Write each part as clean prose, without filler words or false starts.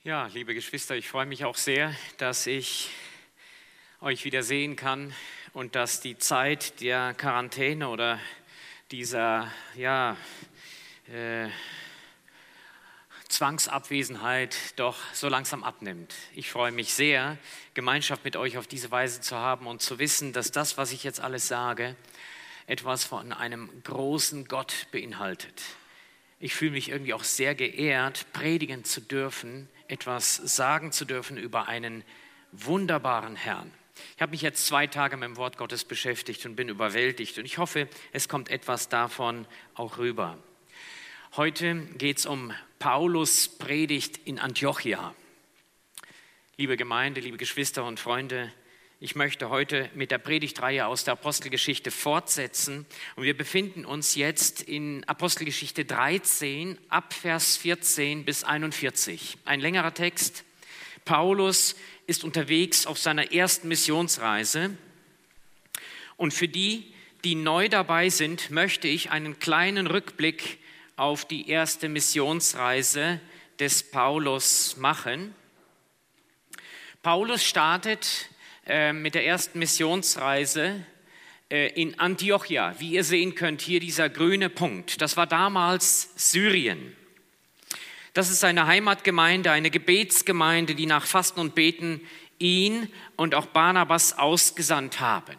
Ja, liebe Geschwister, ich freue mich auch sehr, dass ich euch wieder sehen kann und dass die Zeit der Quarantäne oder dieser Zwangsabwesenheit doch so langsam abnimmt. Ich freue mich sehr, Gemeinschaft mit euch auf diese Weise zu haben und zu wissen, dass das, was ich jetzt alles sage, etwas von einem großen Gott beinhaltet. Ich fühle mich irgendwie auch sehr geehrt, predigen zu dürfen, etwas sagen zu dürfen über einen wunderbaren Herrn. Ich habe mich jetzt 2 Tage mit dem Wort Gottes beschäftigt und bin überwältigt und ich hoffe, es kommt etwas davon auch rüber. Heute geht es um Paulus' Predigt in Antiochia. Liebe Gemeinde, liebe Geschwister und Freunde, ich möchte heute mit der Predigtreihe aus der Apostelgeschichte fortsetzen und wir befinden uns jetzt in Apostelgeschichte 13 ab Vers 14 bis 41. Ein längerer Text. Paulus ist unterwegs auf seiner ersten Missionsreise und für die, die neu dabei sind, möchte ich einen kleinen Rückblick auf die erste Missionsreise des Paulus machen. Paulus startet mit der ersten Missionsreise in Antiochia. Wie ihr sehen könnt, hier dieser grüne Punkt. Das war damals Syrien. Das ist eine Heimatgemeinde, eine Gebetsgemeinde, die nach Fasten und Beten ihn und auch Barnabas ausgesandt haben.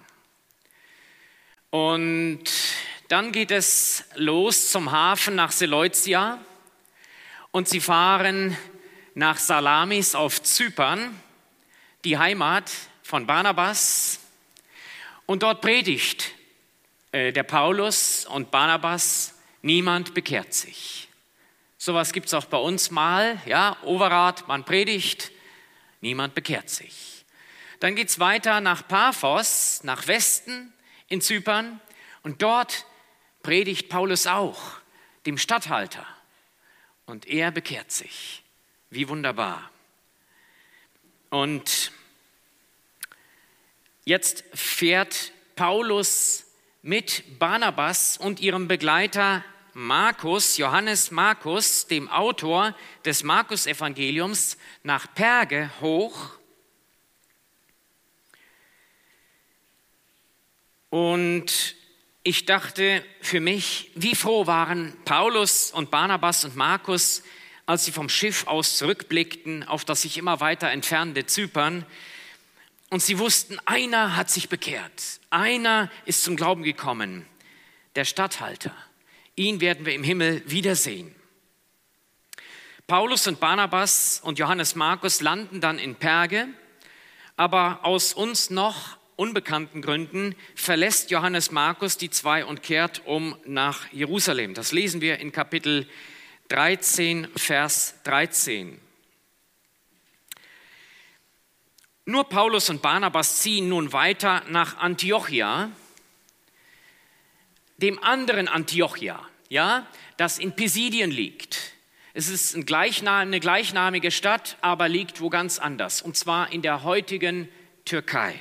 Und dann geht es los zum Hafen nach Seleucia und sie fahren nach Salamis auf Zypern, die Heimat von Barnabas, und dort predigt der Paulus und Barnabas, niemand bekehrt sich. Sowas gibt es auch bei uns mal, ja, Overath, man predigt, niemand bekehrt sich. Dann geht es weiter nach Paphos, nach Westen in Zypern und dort predigt Paulus auch, dem Statthalter, und er bekehrt sich. Wie wunderbar. Und jetzt fährt Paulus mit Barnabas und ihrem Begleiter Markus, Johannes Markus, dem Autor des Markus-Evangeliums, nach Perge hoch. Und ich dachte für mich, wie froh waren Paulus und Barnabas und Markus, als sie vom Schiff aus zurückblickten auf das sich immer weiter entfernende Zypern. Und sie wussten, einer hat sich bekehrt, einer ist zum Glauben gekommen, der Statthalter. Ihn werden wir im Himmel wiedersehen. Paulus und Barnabas und Johannes Markus landen dann in Perge, aber aus uns noch unbekannten Gründen verlässt Johannes Markus die zwei und kehrt um nach Jerusalem. Das lesen wir in Kapitel 13, Vers 13. Nur Paulus und Barnabas ziehen nun weiter nach Antiochia, dem anderen Antiochia, ja, das in Pisidien liegt. Es ist eine gleichnamige Stadt, aber liegt wo ganz anders, und zwar in der heutigen Türkei.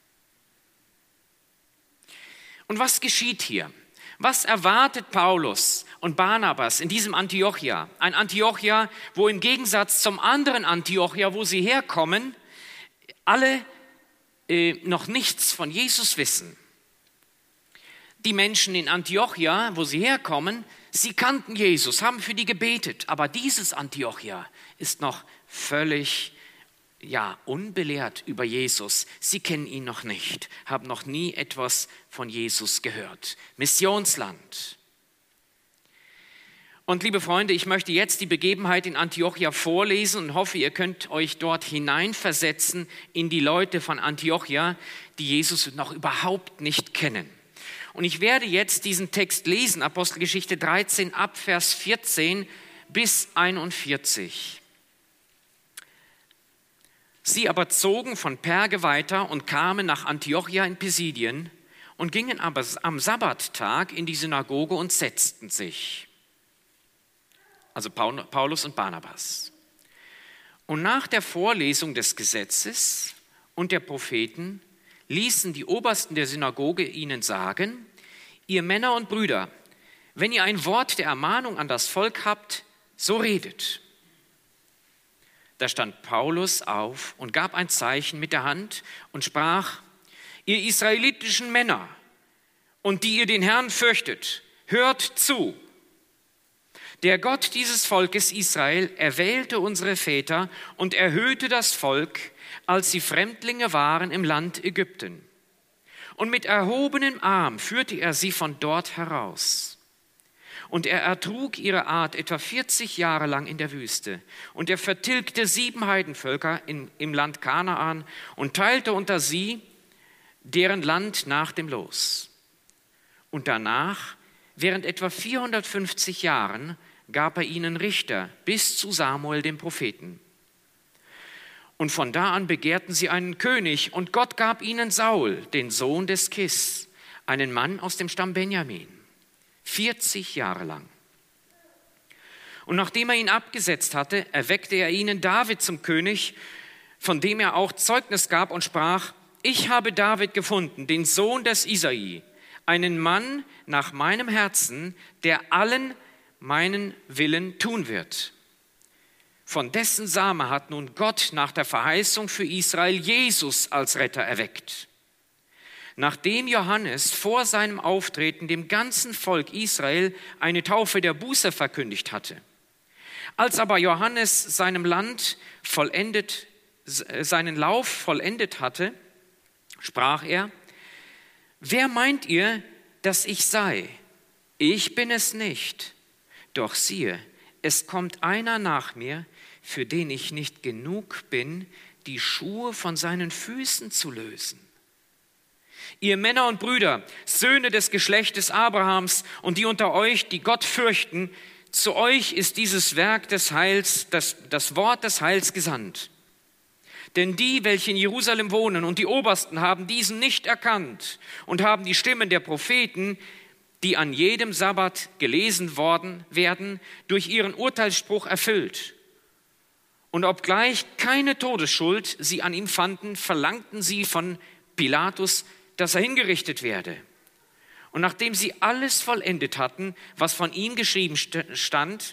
Und was geschieht hier? Was erwartet Paulus und Barnabas in diesem Antiochia? Ein Antiochia, wo im Gegensatz zum anderen Antiochia, wo sie herkommen, alle noch nichts von Jesus wissen. Die Menschen in Antiochia, wo sie herkommen, sie kannten Jesus, haben für die gebetet. Aber dieses Antiochia ist noch völlig unbelehrt über Jesus. Sie kennen ihn noch nicht, haben noch nie etwas von Jesus gehört. Missionsland. Und liebe Freunde, ich möchte jetzt die Begebenheit in Antiochia vorlesen und hoffe, ihr könnt euch dort hineinversetzen in die Leute von Antiochia, die Jesus noch überhaupt nicht kennen. Und ich werde jetzt diesen Text lesen, Apostelgeschichte 13 ab Vers 14 bis 41. Sie aber zogen von Perge weiter und kamen nach Antiochia in Pisidien und gingen aber am Sabbattag in die Synagoge und setzten sich. Also Paulus und Barnabas. Und nach der Vorlesung des Gesetzes und der Propheten ließen die Obersten der Synagoge ihnen sagen: Ihr Männer und Brüder, wenn ihr ein Wort der Ermahnung an das Volk habt, so redet. Da stand Paulus auf und gab ein Zeichen mit der Hand und sprach: Ihr israelitischen Männer und die ihr den Herrn fürchtet, hört zu. Der Gott dieses Volkes Israel erwählte unsere Väter und erhöhte das Volk, als sie Fremdlinge waren im Land Ägypten. Und mit erhobenem Arm führte er sie von dort heraus. Und er ertrug ihre Art etwa 40 Jahre lang in der Wüste. Und er vertilgte 7 Heidenvölker im Land Kanaan und teilte unter sie deren Land nach dem Los. Und danach, während etwa 450 Jahren, gab er ihnen Richter bis zu Samuel dem Propheten. Und von da an begehrten sie einen König, und Gott gab ihnen Saul, den Sohn des Kis, einen Mann aus dem Stamm Benjamin, 40 Jahre lang. Und nachdem er ihn abgesetzt hatte, erweckte er ihnen David zum König, von dem er auch Zeugnis gab und sprach: Ich habe David gefunden, den Sohn des Isai, einen Mann nach meinem Herzen, der allen meinen Willen tun wird. Von dessen Same hat nun Gott nach der Verheißung für Israel Jesus als Retter erweckt. Nachdem Johannes vor seinem Auftreten dem ganzen Volk Israel eine Taufe der Buße verkündigt hatte. Als aber Johannes seinen Lauf vollendet hatte, sprach er: Wer meint ihr, dass ich sei? Ich bin es nicht. Doch siehe, es kommt einer nach mir, für den ich nicht genug bin, die Schuhe von seinen Füßen zu lösen. Ihr Männer und Brüder, Söhne des Geschlechtes Abrahams und die unter euch, die Gott fürchten, zu euch ist dieses Werk des Heils, das Wort des Heils gesandt. Denn die, welche in Jerusalem wohnen und die Obersten, haben diesen nicht erkannt und haben die Stimmen der Propheten, die an jedem Sabbat gelesen worden werden, durch ihren Urteilsspruch erfüllt. Und obgleich keine Todesschuld sie an ihm fanden, verlangten sie von Pilatus, dass er hingerichtet werde. Und nachdem sie alles vollendet hatten, was von ihm geschrieben stand,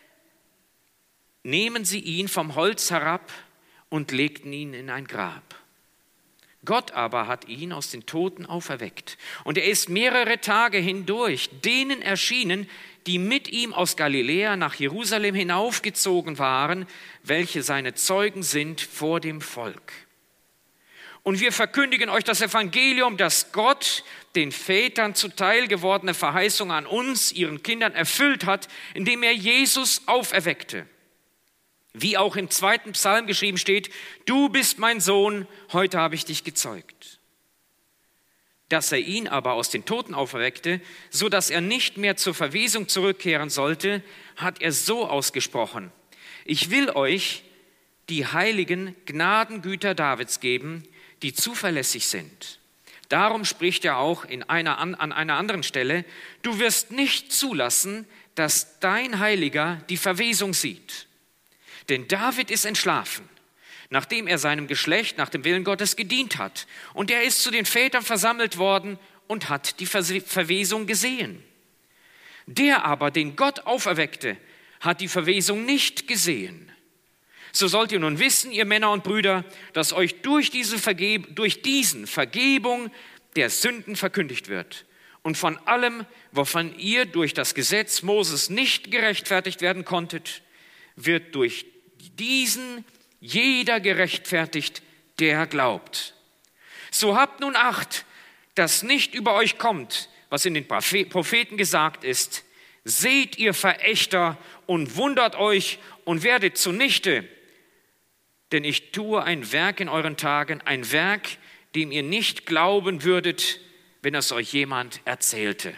nehmen sie ihn vom Holz herab und legten ihn in ein Grab. Gott aber hat ihn aus den Toten auferweckt. Und er ist mehrere Tage hindurch denen erschienen, die mit ihm aus Galiläa nach Jerusalem hinaufgezogen waren, welche seine Zeugen sind vor dem Volk. Und wir verkündigen euch das Evangelium, das Gott den Vätern zuteil gewordene Verheißung an uns, ihren Kindern, erfüllt hat, indem er Jesus auferweckte. Wie auch im 2. Psalm geschrieben steht: Du bist mein Sohn, heute habe ich dich gezeugt. Dass er ihn aber aus den Toten auferweckte, so dass er nicht mehr zur Verwesung zurückkehren sollte, hat er so ausgesprochen: Ich will euch die heiligen Gnadengüter Davids geben, die zuverlässig sind. Darum spricht er auch an einer anderen Stelle: Du wirst nicht zulassen, dass dein Heiliger die Verwesung sieht. Denn David ist entschlafen, nachdem er seinem Geschlecht nach dem Willen Gottes gedient hat. Und er ist zu den Vätern versammelt worden und hat die Verwesung gesehen. Der aber, den Gott auferweckte, hat die Verwesung nicht gesehen. So sollt ihr nun wissen, ihr Männer und Brüder, dass euch durch diesen Vergebung der Sünden verkündigt wird. Und von allem, wovon ihr durch das Gesetz Moses nicht gerechtfertigt werden konntet, wird durch diesen jeder gerechtfertigt, der glaubt. So habt nun Acht, dass nicht über euch kommt, was in den Propheten gesagt ist: Seht ihr Verächter und wundert euch und werdet zunichte, denn ich tue ein Werk in euren Tagen, ein Werk, dem ihr nicht glauben würdet, wenn es euch jemand erzählte.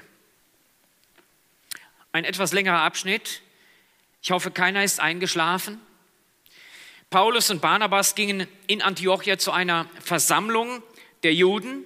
Ein etwas längerer Abschnitt. Ich hoffe, keiner ist eingeschlafen. Paulus und Barnabas gingen in Antiochia zu einer Versammlung der Juden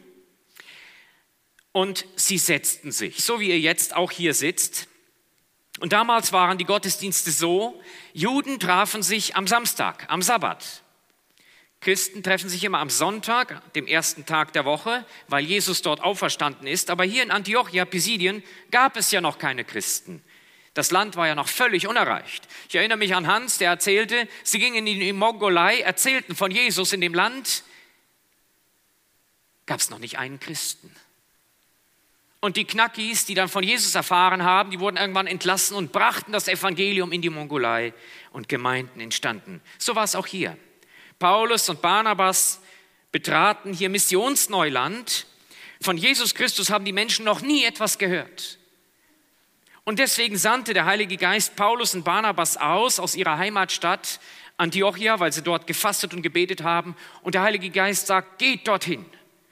und sie setzten sich, so wie ihr jetzt auch hier sitzt. Und damals waren die Gottesdienste so: Juden trafen sich am Samstag, am Sabbat. Christen treffen sich immer am Sonntag, dem ersten Tag der Woche, weil Jesus dort auferstanden ist. Aber hier in Antiochia, Pisidien, gab es ja noch keine Christen. Das Land war ja noch völlig unerreicht. Ich erinnere mich an Hans, der erzählte, sie gingen in die Mongolei, erzählten von Jesus in dem Land. Gab es noch nicht einen Christen. Und die Knackis, die dann von Jesus erfahren haben, die wurden irgendwann entlassen und brachten das Evangelium in die Mongolei und Gemeinden entstanden. So war es auch hier. Paulus und Barnabas betraten hier Missionsneuland. Von Jesus Christus haben die Menschen noch nie etwas gehört. Und deswegen sandte der Heilige Geist Paulus und Barnabas aus ihrer Heimatstadt Antiochia, weil sie dort gefastet und gebetet haben. Und der Heilige Geist sagt, geht dorthin.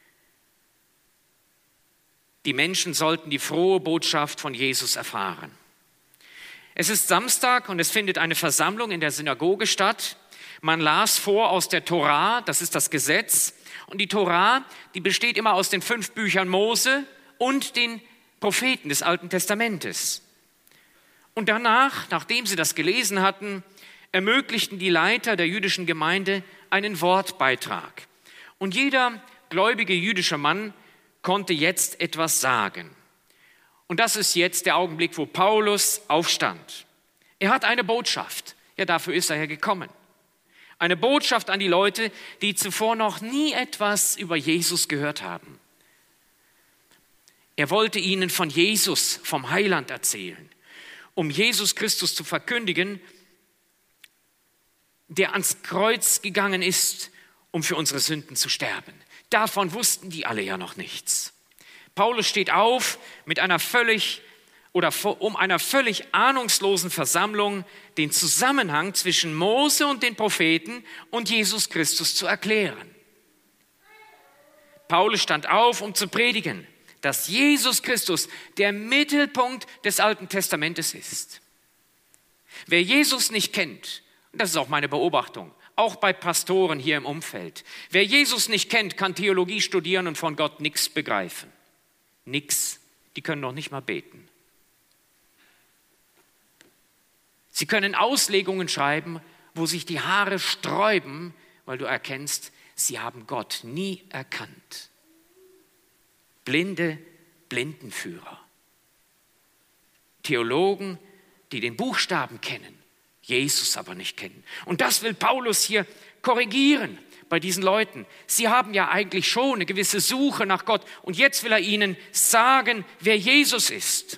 Die Menschen sollten die frohe Botschaft von Jesus erfahren. Es ist Samstag und es findet eine Versammlung in der Synagoge statt. Man las vor aus der Tora, das ist das Gesetz. Und die Tora, die besteht immer aus den 5 Büchern Mose und den Propheten des Alten Testamentes. Und danach, nachdem sie das gelesen hatten, ermöglichten die Leiter der jüdischen Gemeinde einen Wortbeitrag. Und jeder gläubige jüdische Mann konnte jetzt etwas sagen. Und das ist jetzt der Augenblick, wo Paulus aufstand. Er hat eine Botschaft. Ja, dafür ist er ja gekommen. Eine Botschaft an die Leute, die zuvor noch nie etwas über Jesus gehört haben. Er wollte ihnen von Jesus, vom Heiland erzählen, um Jesus Christus zu verkündigen, der ans Kreuz gegangen ist, um für unsere Sünden zu sterben. Davon wussten die alle ja noch nichts. Paulus steht auf um einer völlig ahnungslosen Versammlung den Zusammenhang zwischen Mose und den Propheten und Jesus Christus zu erklären. Paulus stand auf, um zu predigen, dass Jesus Christus der Mittelpunkt des Alten Testamentes ist. Wer Jesus nicht kennt, und das ist auch meine Beobachtung, auch bei Pastoren hier im Umfeld, wer Jesus nicht kennt, kann Theologie studieren und von Gott nichts begreifen. Nix. Die können noch nicht mal beten. Sie können Auslegungen schreiben, wo sich die Haare sträuben, weil du erkennst, sie haben Gott nie erkannt. Blinde Blindenführer. Theologen, die den Buchstaben kennen, Jesus aber nicht kennen. Und das will Paulus hier korrigieren bei diesen Leuten. Sie haben ja eigentlich schon eine gewisse Suche nach Gott und jetzt will er ihnen sagen, wer Jesus ist.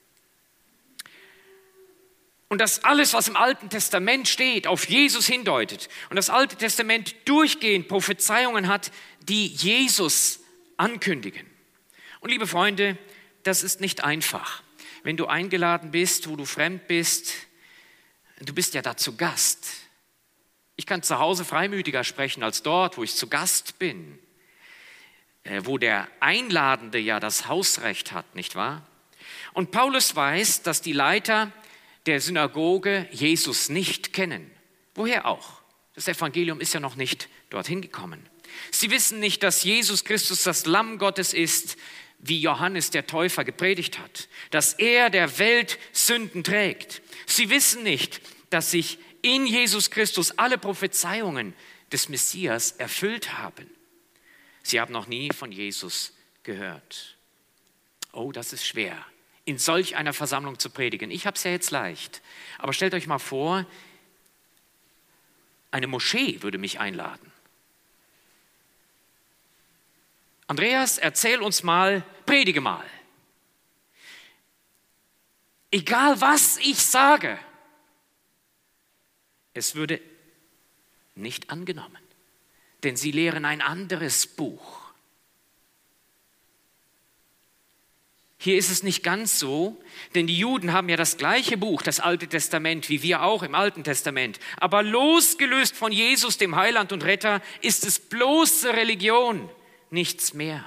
Und dass alles, was im Alten Testament steht, auf Jesus hindeutet und das Alte Testament durchgehend Prophezeiungen hat, die Jesus ankündigen. Und liebe Freunde, das ist nicht einfach. Wenn du eingeladen bist, wo du fremd bist, du bist ja da zu Gast. Ich kann zu Hause freimütiger sprechen als dort, wo ich zu Gast bin, wo der Einladende ja das Hausrecht hat, nicht wahr? Und Paulus weiß, dass die Leiter der Synagoge Jesus nicht kennen. Woher auch? Das Evangelium ist ja noch nicht dorthin gekommen. Sie wissen nicht, dass Jesus Christus das Lamm Gottes ist, wie Johannes der Täufer gepredigt hat, dass er der Welt Sünden trägt. Sie wissen nicht, dass sich in Jesus Christus alle Prophezeiungen des Messias erfüllt haben. Sie haben noch nie von Jesus gehört. Oh, das ist schwer, in solch einer Versammlung zu predigen. Ich habe es ja jetzt leicht. Aber stellt euch mal vor, eine Moschee würde mich einladen. Andreas, erzähl uns mal, predige mal. Egal was ich sage, es würde nicht angenommen, denn sie lehren ein anderes Buch. Hier ist es nicht ganz so, denn die Juden haben ja das gleiche Buch, das Alte Testament, wie wir auch im Alten Testament. Aber losgelöst von Jesus, dem Heiland und Retter, ist es bloße Religion, nichts mehr.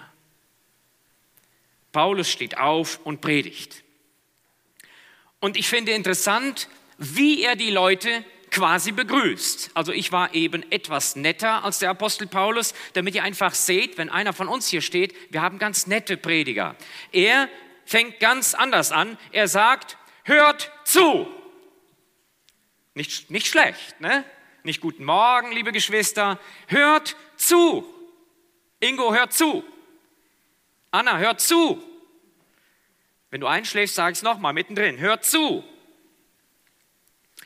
Paulus steht auf und predigt. Und ich finde interessant, wie er die Leute quasi begrüßt. Also ich war eben etwas netter als der Apostel Paulus, damit ihr einfach seht, wenn einer von uns hier steht, wir haben ganz nette Prediger. Er fängt ganz anders an. Er sagt, hört zu. Nicht schlecht, ne? Nicht guten Morgen, liebe Geschwister. Hört zu. Ingo, hört zu. Anna, hört zu. Wenn du einschläfst, sag ich es nochmal mittendrin. Hört zu.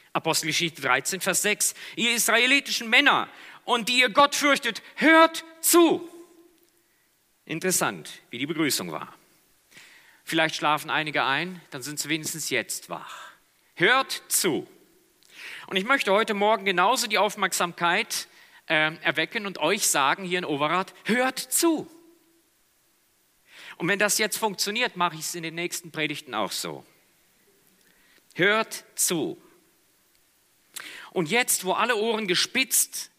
Apostelgeschichte 13, Vers 6. Ihr israelitischen Männer und die ihr Gott fürchtet, hört zu. Interessant, wie die Begrüßung war. Vielleicht schlafen einige ein, dann sind sie wenigstens jetzt wach. Hört zu. Und ich möchte heute Morgen genauso die Aufmerksamkeit erwecken und euch sagen hier in Overath, hört zu. Und wenn das jetzt funktioniert, mache ich es in den nächsten Predigten auch so. Hört zu. Und jetzt, wo alle die Ohren gespitzt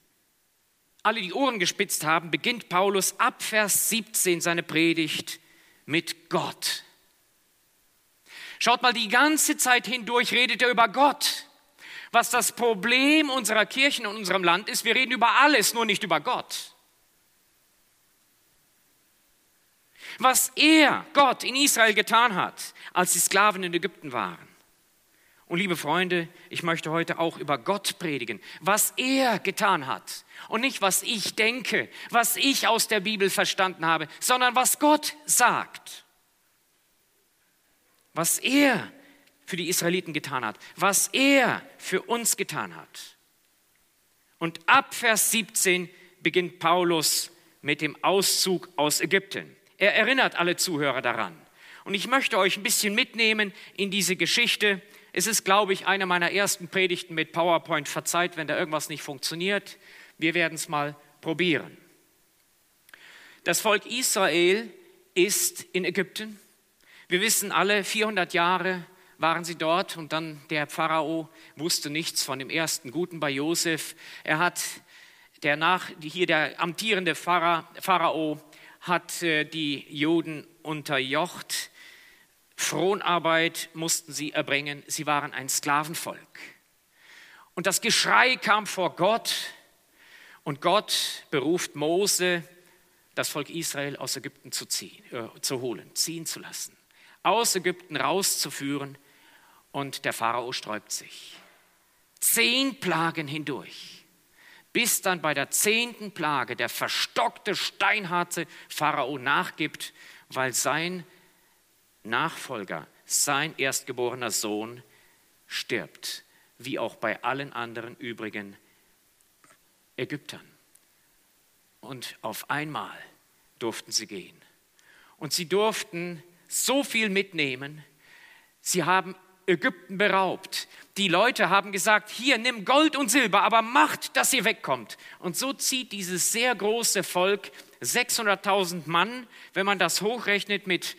haben, beginnt Paulus ab Vers 17 seine Predigt mit Gott. Schaut mal, die ganze Zeit hindurch redet er über Gott. Was das Problem unserer Kirchen und unserem Land ist, wir reden über alles, nur nicht über Gott. Was Gott in Israel getan hat, als die Sklaven in Ägypten waren. Und liebe Freunde, ich möchte heute auch über Gott predigen, was er getan hat. Und nicht, was ich denke, was ich aus der Bibel verstanden habe, sondern was Gott sagt. Was er für die Israeliten getan hat, was er für uns getan hat. Und ab Vers 17 beginnt Paulus mit dem Auszug aus Ägypten. Er erinnert alle Zuhörer daran. Und ich möchte euch ein bisschen mitnehmen in diese Geschichte. Es ist, glaube ich, eine meiner ersten Predigten mit PowerPoint. Verzeiht, wenn da irgendwas nicht funktioniert. Wir werden es mal probieren. Das Volk Israel ist in Ägypten. Wir wissen alle, 400 Jahre waren sie dort und dann der Pharao wusste nichts von dem ersten Guten bei Josef. Der amtierende Pharao hat die Juden unterjocht. Fronarbeit mussten sie erbringen. Sie waren ein Sklavenvolk. Und das Geschrei kam vor Gott und Gott beruft Mose, das Volk Israel aus Ägypten ziehen zu lassen. Aus Ägypten rauszuführen und der Pharao sträubt sich. 10 Plagen hindurch, bis dann bei der 10. Plage der verstockte, steinharte Pharao nachgibt, weil sein Nachfolger, sein erstgeborener Sohn, stirbt, wie auch bei allen anderen übrigen Ägyptern. Und auf einmal durften sie gehen. Und sie durften so viel mitnehmen. Sie haben Ägypten beraubt. Die Leute haben gesagt, hier, nimm Gold und Silber, aber macht, dass ihr wegkommt. Und so zieht dieses sehr große Volk, 600.000 Mann, wenn man das hochrechnet mit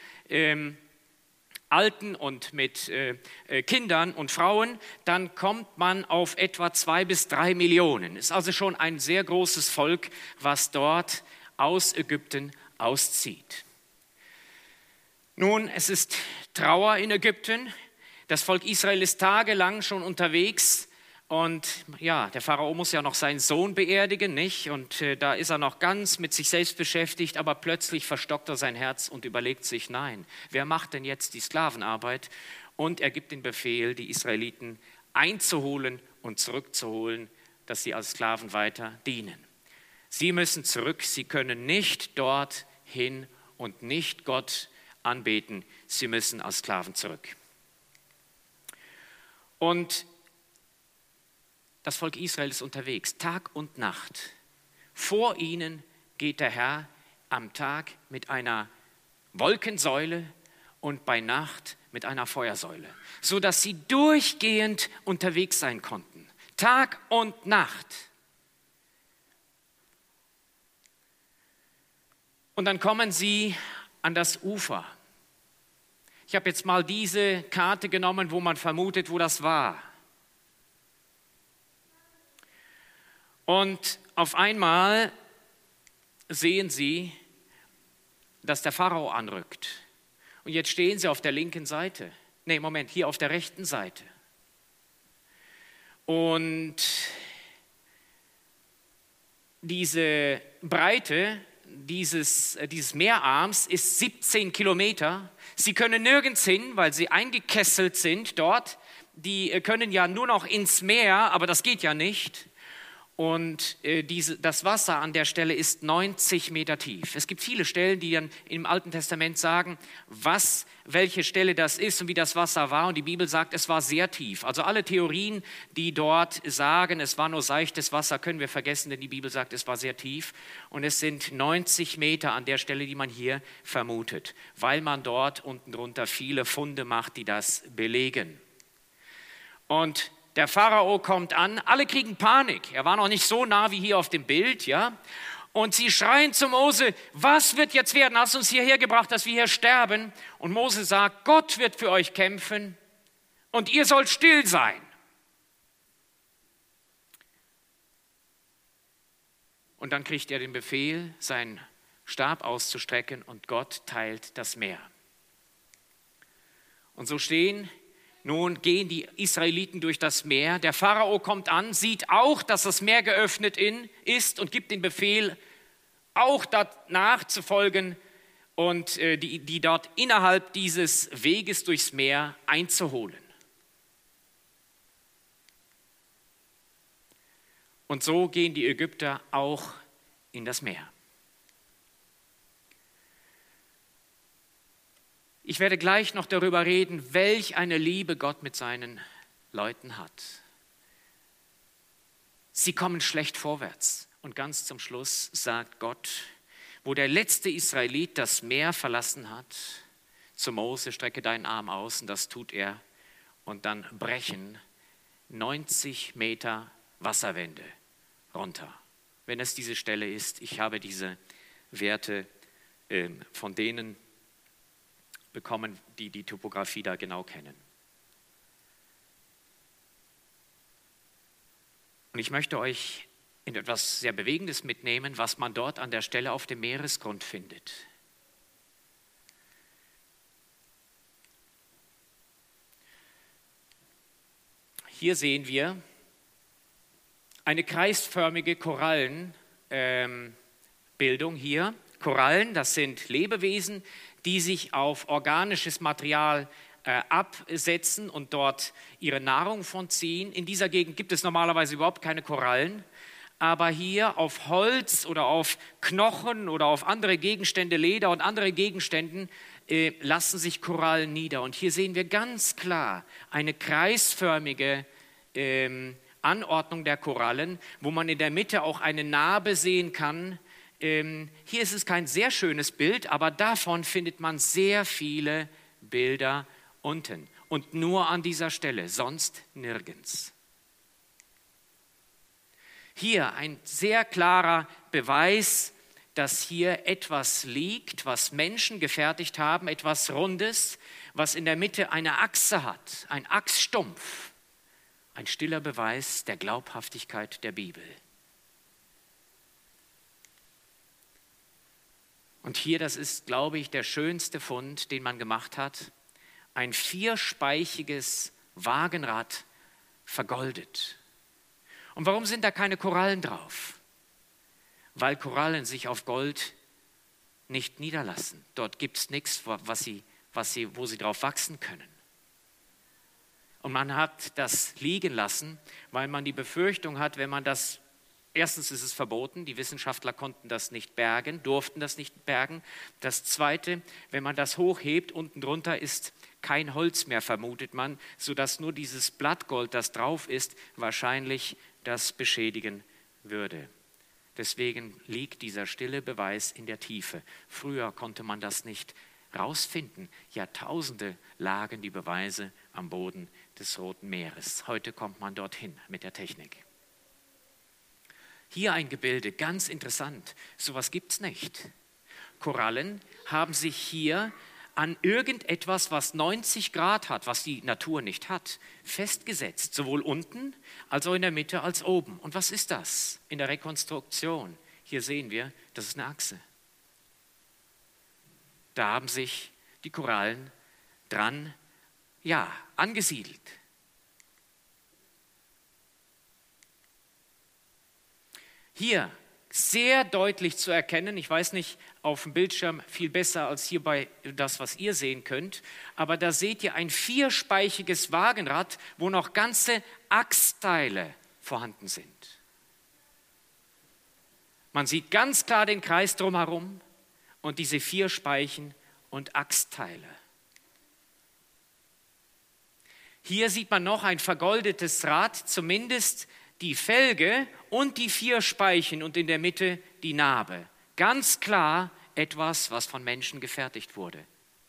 Alten und mit Kindern und Frauen, dann kommt man auf etwa 2 bis 3 Millionen. Ist also schon ein sehr großes Volk, was dort aus Ägypten auszieht. Nun, es ist Trauer in Ägypten. Das Volk Israel ist tagelang schon unterwegs und ja, der Pharao muss ja noch seinen Sohn beerdigen, nicht? Und da ist er noch ganz mit sich selbst beschäftigt, aber plötzlich verstockt er sein Herz und überlegt sich, nein, wer macht denn jetzt die Sklavenarbeit? Und er gibt den Befehl, die Israeliten einzuholen und zurückzuholen, dass sie als Sklaven weiter dienen. Sie müssen zurück, sie können nicht dorthin und nicht Gott anbeten, sie müssen als Sklaven zurück. Und das Volk Israel ist unterwegs, Tag und Nacht. Vor ihnen geht der Herr am Tag mit einer Wolkensäule und bei Nacht mit einer Feuersäule, sodass sie durchgehend unterwegs sein konnten, Tag und Nacht. Und dann kommen sie an das Ufer. Ich habe jetzt mal diese Karte genommen, wo man vermutet, wo das war. Und auf einmal sehen sie, dass der Pharao anrückt. Und jetzt stehen sie auf der linken Seite. Hier auf der rechten Seite. Und diese Breite dieses Meerarms ist 17 Kilometer. Sie können nirgends hin, weil sie eingekesselt sind dort. Die können ja nur noch ins Meer, aber das geht ja nicht. Und das Wasser an der Stelle ist 90 Meter tief. Es gibt viele Stellen, die dann im Alten Testament sagen, welche Stelle das ist und wie das Wasser war. Und die Bibel sagt, es war sehr tief. Also alle Theorien, die dort sagen, es war nur seichtes Wasser, können wir vergessen, denn die Bibel sagt, es war sehr tief. Und es sind 90 Meter an der Stelle, die man hier vermutet, weil man dort unten drunter viele Funde macht, die das belegen. Und der Pharao kommt an, alle kriegen Panik. Er war noch nicht so nah wie hier auf dem Bild, ja. Und sie schreien zu Mose, was wird jetzt werden? Hast du uns hierher gebracht, dass wir hier sterben? Und Mose sagt, Gott wird für euch kämpfen und ihr sollt still sein. Und dann kriegt er den Befehl, seinen Stab auszustrecken und Gott teilt das Meer. Und so nun gehen die Israeliten durch das Meer. Der Pharao kommt an, sieht auch, dass das Meer geöffnet ist und gibt den Befehl, auch danach zu folgen und die dort innerhalb dieses Weges durchs Meer einzuholen. Und so gehen die Ägypter auch in das Meer. Ich werde gleich noch darüber reden, welch eine Liebe Gott mit seinen Leuten hat. Sie kommen schlecht vorwärts. Und ganz zum Schluss sagt Gott, wo der letzte Israelit das Meer verlassen hat, zu Mose, strecke deinen Arm aus, und das tut er. Und dann brechen 90 Meter Wasserwände runter. Wenn es diese Stelle ist, ich habe diese Werte von denen bekommen, die die Topografie da genau kennen. Und ich möchte euch in etwas sehr Bewegendes mitnehmen, was man dort an der Stelle auf dem Meeresgrund findet. Hier sehen wir eine kreisförmige Korallenbildung hier. Korallen, das sind Lebewesen, die sich auf organisches Material absetzen und dort ihre Nahrung von ziehen. In dieser Gegend gibt es normalerweise überhaupt keine Korallen, aber hier auf Holz oder auf Knochen oder auf andere Gegenstände, Leder und andere Gegenständen lassen sich Korallen nieder. Und hier sehen wir ganz klar eine kreisförmige Anordnung der Korallen, wo man in der Mitte auch eine Narbe sehen kann. Hier ist es kein sehr schönes Bild, aber davon findet man sehr viele Bilder unten. Und nur an dieser Stelle, sonst nirgends. Hier ein sehr klarer Beweis, dass hier etwas liegt, was Menschen gefertigt haben, etwas Rundes, was in der Mitte eine Achse hat, ein Achsstumpf. Ein stiller Beweis der Glaubhaftigkeit der Bibel. Und hier, das ist, glaube ich, der schönste Fund, den man gemacht hat. Ein vierspeichiges Wagenrad vergoldet. Und warum sind da keine Korallen drauf? Weil Korallen sich auf Gold nicht niederlassen. Dort gibt es nichts, wo sie drauf wachsen können. Und man hat das liegen lassen, weil man die Befürchtung hat, wenn man das, erstens ist es verboten, die Wissenschaftler konnten das nicht bergen, durften das nicht bergen. Das Zweite, wenn man das hochhebt, unten drunter ist kein Holz mehr, vermutet man, sodass nur dieses Blattgold, das drauf ist, wahrscheinlich das beschädigen würde. Deswegen liegt dieser stille Beweis in der Tiefe. Früher konnte man das nicht rausfinden. Jahrtausende lagen die Beweise am Boden des Roten Meeres. Heute kommt man dorthin mit der Technik. Hier ein Gebilde, ganz interessant. Sowas gibt es nicht. Korallen haben sich hier an irgendetwas, was 90 Grad hat, was die Natur nicht hat, festgesetzt. Sowohl unten als auch in der Mitte als oben. Und was ist das in der Rekonstruktion? Hier sehen wir, das ist eine Achse. Da haben sich die Korallen dran, angesiedelt. Hier sehr deutlich zu erkennen, ich weiß nicht, auf dem Bildschirm viel besser als hier bei das, was ihr sehen könnt, aber da seht ihr ein vierspeichiges Wagenrad, wo noch ganze Achsteile vorhanden sind. Man sieht ganz klar den Kreis drumherum und diese 4 Speichen und Achsteile. Hier sieht man noch ein vergoldetes Rad, zumindest die Felge und die 4 Speichen und in der Mitte die Narbe. Ganz klar etwas, was von Menschen gefertigt wurde.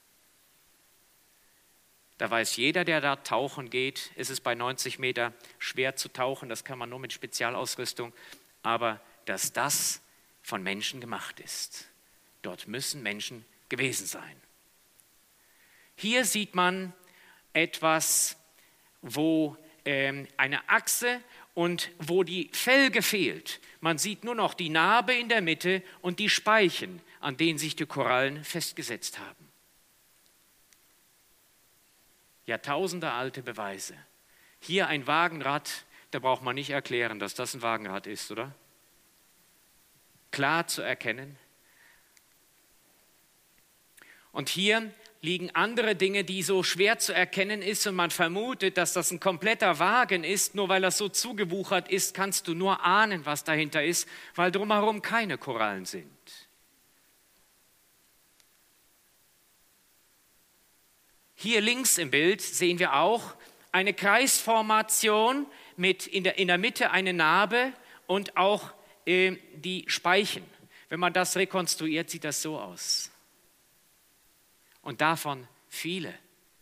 Da weiß jeder, der da tauchen geht, ist es bei 90 Meter schwer zu tauchen, das kann man nur mit Spezialausrüstung, aber dass das von Menschen gemacht ist. Dort müssen Menschen gewesen sein. Hier sieht man etwas, wo eine Achse und wo die Felge fehlt. Man sieht nur noch die Narbe in der Mitte und die Speichen, an denen sich die Korallen festgesetzt haben. Jahrtausende alte Beweise. Hier ein Wagenrad, da braucht man nicht erklären, dass das ein Wagenrad ist, oder? Klar zu erkennen. Und hier liegen andere Dinge, die so schwer zu erkennen ist und man vermutet, dass das ein kompletter Wagen ist. Nur weil das so zugewuchert ist, kannst du nur ahnen, was dahinter ist, weil drumherum keine Korallen sind. Hier links im Bild sehen wir auch eine Kreisformation mit in der Mitte eine Narbe und auch die Speichen. Wenn man das rekonstruiert, sieht das so aus. Und davon viele.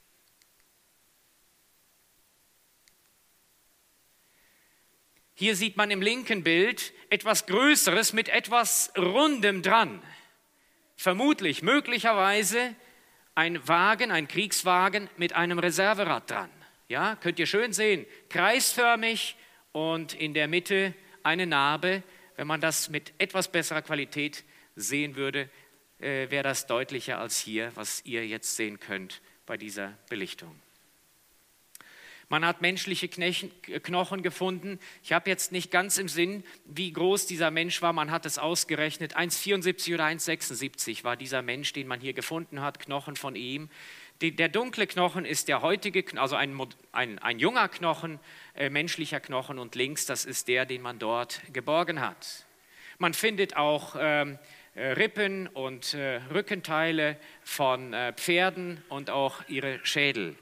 Hier sieht man im linken Bild etwas Größeres mit etwas Rundem dran. Vermutlich, möglicherweise ein Wagen, ein Kriegswagen mit einem Reserverad dran. Ja, könnt ihr schön sehen, kreisförmig und in der Mitte eine Narbe. Wenn man das mit etwas besserer Qualität sehen würde, wäre das deutlicher als hier, was ihr jetzt sehen könnt bei dieser Belichtung. Man hat menschliche Knochen gefunden. Ich habe jetzt nicht ganz im Sinn, wie groß dieser Mensch war. Man hat es ausgerechnet. 1,74 oder 1,76 war dieser Mensch, den man hier gefunden hat, Knochen von ihm. Der dunkle Knochen ist der heutige, also ein junger Knochen, menschlicher Knochen, und links, das ist der, den man dort geborgen hat. Man findet auch Rippen und Rückenteile von Pferden und auch ihre Schädel.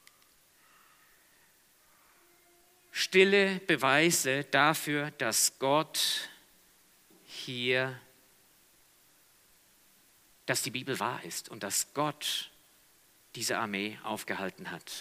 Stille Beweise dafür, dass Gott hier, dass die Bibel wahr ist und dass Gott diese Armee aufgehalten hat.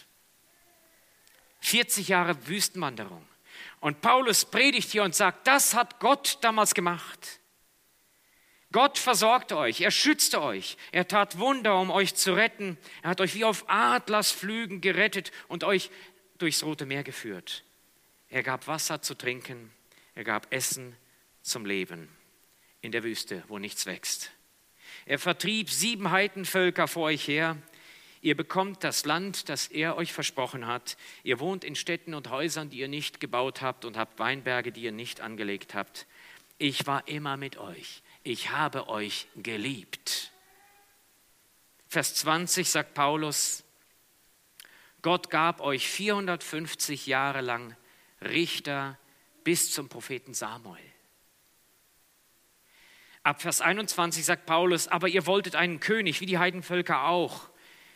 40 Jahre Wüstenwanderung. Und Paulus predigt hier und sagt, das hat Gott damals gemacht. Gott versorgte euch, er schützte euch, er tat Wunder, um euch zu retten. Er hat euch wie auf Adlersflügen gerettet und euch durchs Rote Meer geführt. Er gab Wasser zu trinken, er gab Essen zum Leben in der Wüste, wo nichts wächst. Er vertrieb 7 Heidenvölker vor euch her. Ihr bekommt das Land, das er euch versprochen hat. Ihr wohnt in Städten und Häusern, die ihr nicht gebaut habt, und habt Weinberge, die ihr nicht angelegt habt. Ich war immer mit euch. Ich habe euch geliebt. Vers 20 sagt Paulus, Gott gab euch 450 Jahre lang Richter bis zum Propheten Samuel. Ab Vers 21 sagt Paulus, aber ihr wolltet einen König, wie die Heidenvölker auch.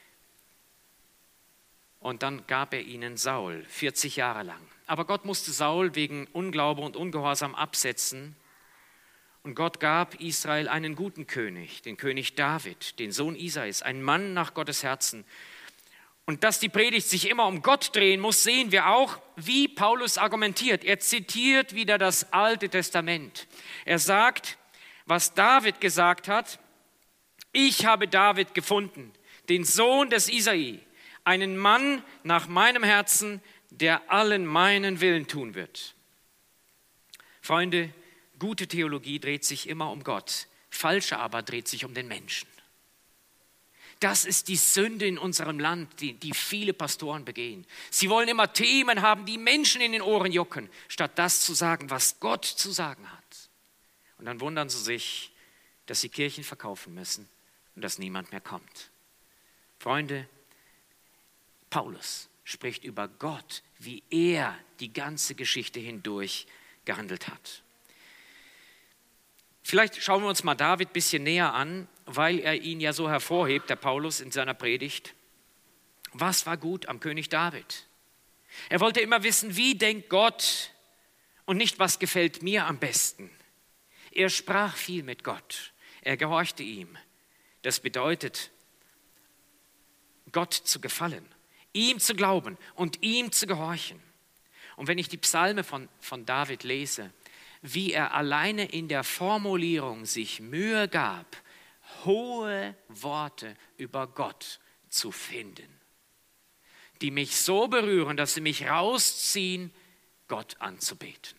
Und dann gab er ihnen Saul, 40 Jahre lang. Aber Gott musste Saul wegen Unglaube und Ungehorsam absetzen. Und Gott gab Israel einen guten König, den König David, den Sohn Isais, einen Mann nach Gottes Herzen. Und dass die Predigt sich immer um Gott drehen muss, sehen wir auch, wie Paulus argumentiert. Er zitiert wieder das Alte Testament. Er sagt, was David gesagt hat, ich habe David gefunden, den Sohn des Isai, einen Mann nach meinem Herzen, der allen meinen Willen tun wird. Freunde, gute Theologie dreht sich immer um Gott, falsche aber dreht sich um den Menschen. Das ist die Sünde in unserem Land, die viele Pastoren begehen. Sie wollen immer Themen haben, die Menschen in den Ohren jucken, statt das zu sagen, was Gott zu sagen hat. Und dann wundern sie sich, dass sie Kirchen verkaufen müssen und dass niemand mehr kommt. Freunde, Paulus spricht über Gott, wie er die ganze Geschichte hindurch gehandelt hat. Vielleicht schauen wir uns mal David ein bisschen näher an, weil er ihn ja so hervorhebt, der Paulus in seiner Predigt. Was war gut am König David? Er wollte immer wissen, wie denkt Gott und nicht, was gefällt mir am besten. Er sprach viel mit Gott, er gehorchte ihm. Das bedeutet, Gott zu gefallen, ihm zu glauben und ihm zu gehorchen. Und wenn ich die Psalme von David lese, wie er alleine in der Formulierung sich Mühe gab, hohe Worte über Gott zu finden, die mich so berühren, dass sie mich rausziehen, Gott anzubeten.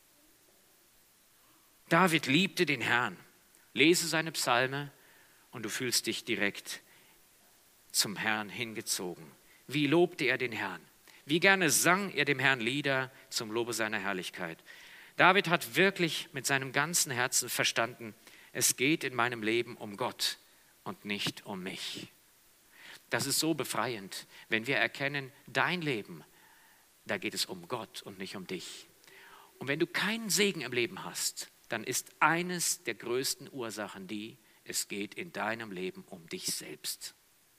David liebte den Herrn. Lese seine Psalme und du fühlst dich direkt zum Herrn hingezogen. Wie lobte er den Herrn? Wie gerne sang er dem Herrn Lieder zum Lobe seiner Herrlichkeit. David hat wirklich mit seinem ganzen Herzen verstanden, es geht in meinem Leben um Gott und nicht um mich. Das ist so befreiend, wenn wir erkennen, dein Leben, da geht es um Gott und nicht um dich. Und wenn du keinen Segen im Leben hast, dann ist eines der größten Ursachen die, es geht in deinem Leben um dich selbst.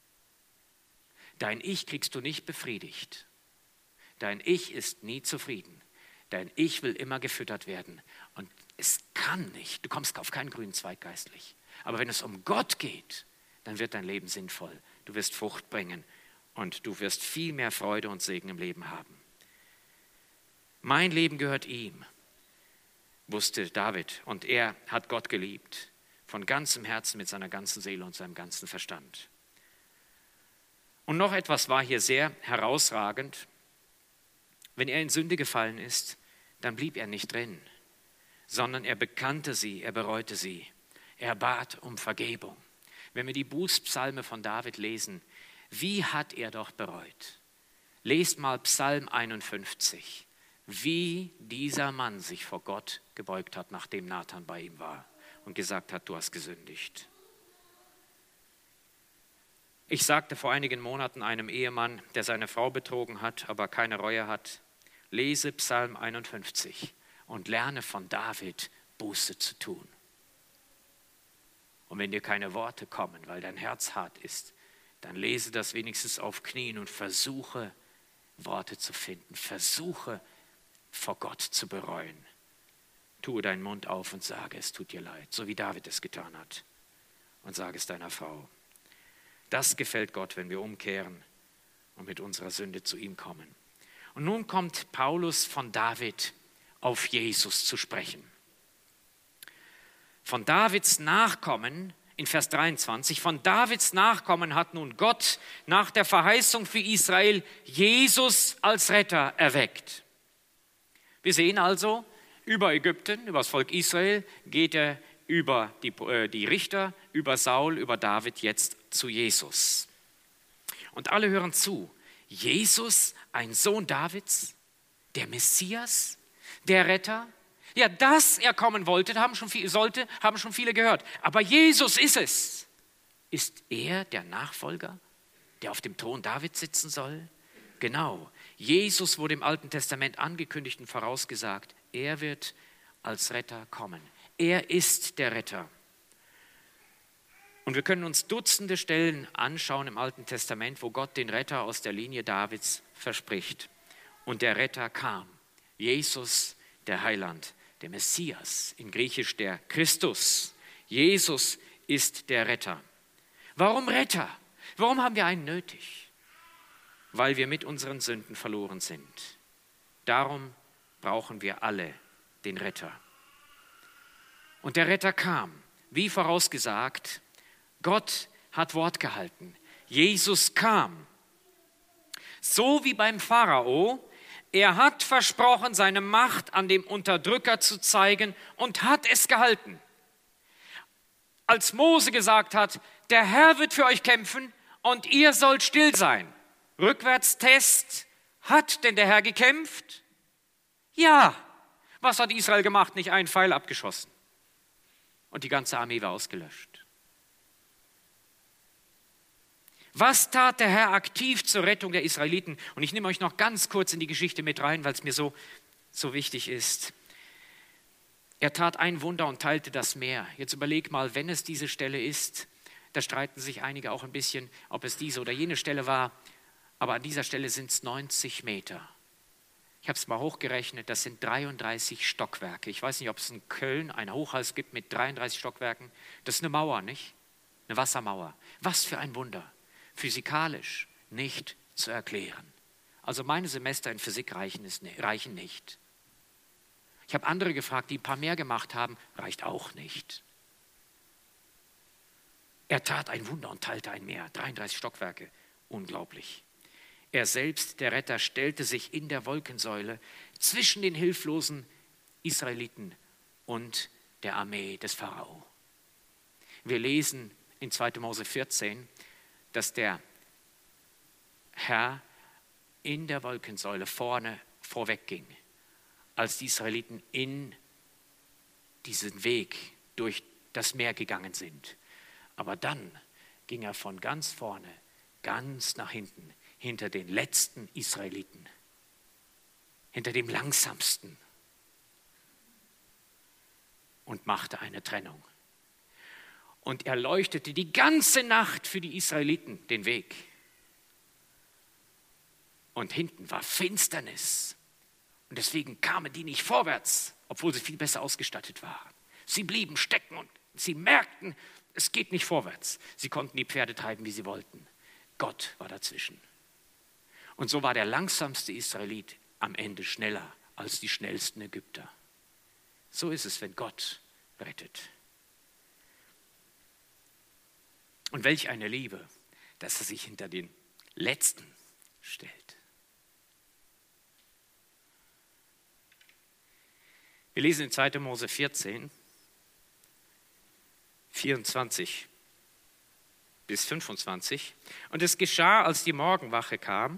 Dein Ich kriegst du nicht befriedigt. Dein Ich ist nie zufrieden. Dein Ich will immer gefüttert werden. Und es kann nicht, du kommst auf keinen grünen Zweig geistlich. Aber wenn es um Gott geht, dann wird dein Leben sinnvoll. Du wirst Frucht bringen und du wirst viel mehr Freude und Segen im Leben haben. Mein Leben gehört ihm, wusste David. Und er hat Gott geliebt, von ganzem Herzen, mit seiner ganzen Seele und seinem ganzen Verstand. Und noch etwas war hier sehr herausragend. Wenn er in Sünde gefallen ist, dann blieb er nicht drin, sondern er bekannte sie, er bereute sie. Er bat um Vergebung. Wenn wir die Bußpsalme von David lesen, wie hat er doch bereut? Lest mal Psalm 51, wie dieser Mann sich vor Gott gebeugt hat, nachdem Nathan bei ihm war und gesagt hat, du hast gesündigt. Ich sagte vor einigen Monaten einem Ehemann, der seine Frau betrogen hat, aber keine Reue hat, lese Psalm 51 und lerne von David, Buße zu tun. Und wenn dir keine Worte kommen, weil dein Herz hart ist, dann lese das wenigstens auf Knien und versuche, Worte zu finden. Versuche, vor Gott zu bereuen. Tue deinen Mund auf und sage, es tut dir leid, so wie David es getan hat. Und sage es deiner Frau. Das gefällt Gott, wenn wir umkehren und mit unserer Sünde zu ihm kommen. Und nun kommt Paulus von David auf Jesus zu sprechen. Von Davids Nachkommen, in Vers 23, von Davids Nachkommen hat nun Gott nach der Verheißung für Israel Jesus als Retter erweckt. Wir sehen also, über Ägypten, über das Volk Israel, geht er über die Richter, über Saul, über David jetzt zu Jesus. Und alle hören zu. Jesus, ein Sohn Davids, der Messias, der Retter. Ja, dass er kommen wollte, haben schon viele gehört. Aber Jesus ist es. Ist er der Nachfolger, der auf dem Thron Davids sitzen soll? Genau. Jesus wurde im Alten Testament angekündigt und vorausgesagt. Er wird als Retter kommen. Er ist der Retter. Und wir können uns Dutzende Stellen anschauen im Alten Testament, wo Gott den Retter aus der Linie Davids verspricht. Und der Retter kam. Jesus, der Heiland, der Messias, in Griechisch der Christus. Jesus ist der Retter. Warum Retter? Warum haben wir einen nötig? Weil wir mit unseren Sünden verloren sind. Darum brauchen wir alle den Retter. Und der Retter kam, wie vorausgesagt, Gott hat Wort gehalten. Jesus kam. So wie beim Pharao, er hat versprochen, seine Macht an dem Unterdrücker zu zeigen und hat es gehalten. Als Mose gesagt hat, der Herr wird für euch kämpfen und ihr sollt still sein. Rückwärtstest, hat denn der Herr gekämpft? Ja. Was hat Israel gemacht? Nicht einen Pfeil abgeschossen. Und die ganze Armee war ausgelöscht. Was tat der Herr aktiv zur Rettung der Israeliten? Und ich nehme euch noch ganz kurz in die Geschichte mit rein, weil es mir so wichtig ist. Er tat ein Wunder und teilte das Meer. Jetzt überleg mal, wenn es diese Stelle ist, da streiten sich einige auch ein bisschen, ob es diese oder jene Stelle war, aber an dieser Stelle sind es 90 Meter. Ich habe es mal hochgerechnet, das sind 33 Stockwerke. Ich weiß nicht, ob es in Köln ein Hochhaus gibt mit 33 Stockwerken. Das ist eine Mauer, nicht? Eine Wassermauer. Was für ein Wunder. Physikalisch nicht zu erklären. Also meine Semester in Physik reichen nicht. Ich habe andere gefragt, die ein paar mehr gemacht haben, reicht auch nicht. Er tat ein Wunder und teilte ein Meer. 33 Stockwerke. Unglaublich. Er selbst, der Retter, stellte sich in der Wolkensäule zwischen den hilflosen Israeliten und der Armee des Pharao. Wir lesen in 2. Mose 14, dass der Herr in der Wolkensäule vorweg ging, als die Israeliten in diesen Weg durch das Meer gegangen sind. Aber dann ging er von ganz vorne, ganz nach hinten, hinter den letzten Israeliten, hinter dem langsamsten und machte eine Trennung. Und er leuchtete die ganze Nacht für die Israeliten den Weg. Und hinten war Finsternis. Und deswegen kamen die nicht vorwärts, obwohl sie viel besser ausgestattet waren. Sie blieben stecken und sie merkten, es geht nicht vorwärts. Sie konnten die Pferde treiben, wie sie wollten. Gott war dazwischen. Und so war der langsamste Israelit am Ende schneller als die schnellsten Ägypter. So ist es, wenn Gott rettet. Und welch eine Liebe, dass er sich hinter den Letzten stellt. Wir lesen in 2. Mose 14, 24 bis 25. Und es geschah, als die Morgenwache kam,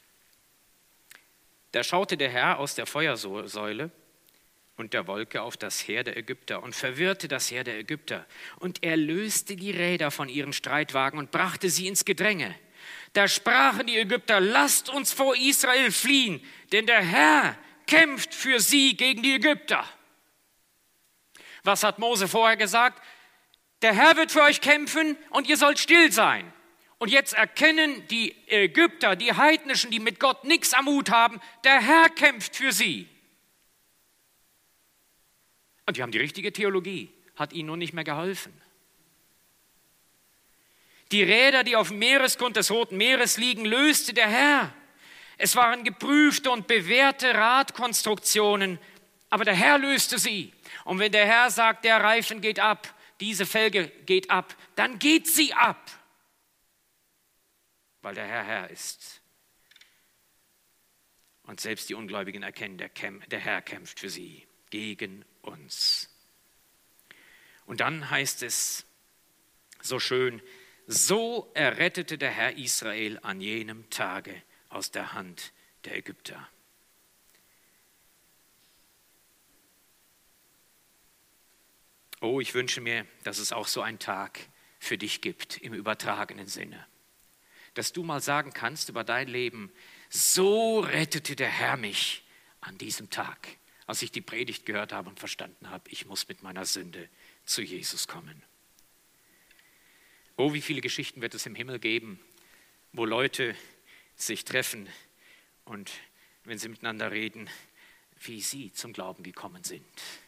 da schaute der Herr aus der Feuersäule und der Wolke auf das Heer der Ägypter und verwirrte das Heer der Ägypter. Und er löste die Räder von ihren Streitwagen und brachte sie ins Gedränge. Da sprachen die Ägypter, lasst uns vor Israel fliehen, denn der Herr kämpft für sie gegen die Ägypter. Was hat Mose vorher gesagt? Der Herr wird für euch kämpfen und ihr sollt still sein. Und jetzt erkennen die Ägypter, die Heidnischen, die mit Gott nichts am Hut haben, der Herr kämpft für sie. Und die haben die richtige Theologie, hat ihnen nur nicht mehr geholfen. Die Räder, die auf dem Meeresgrund des Roten Meeres liegen, löste der Herr. Es waren geprüfte und bewährte Radkonstruktionen, aber der Herr löste sie. Und wenn der Herr sagt, der Reifen geht ab, diese Felge geht ab, dann geht sie ab, weil der Herr Herr ist. Und selbst die Ungläubigen erkennen, der Herr kämpft für sie, gegen uns. Und dann heißt es so schön, so errettete der Herr Israel an jenem Tage aus der Hand der Ägypter. Oh, ich wünsche mir, dass es auch so einen Tag für dich gibt, im übertragenen Sinne. Dass du mal sagen kannst über dein Leben, so rettete der Herr mich an diesem Tag, als ich die Predigt gehört habe und verstanden habe, ich muss mit meiner Sünde zu Jesus kommen. Oh, wie viele Geschichten wird es im Himmel geben, wo Leute sich treffen und wenn sie miteinander reden, wie sie zum Glauben gekommen sind.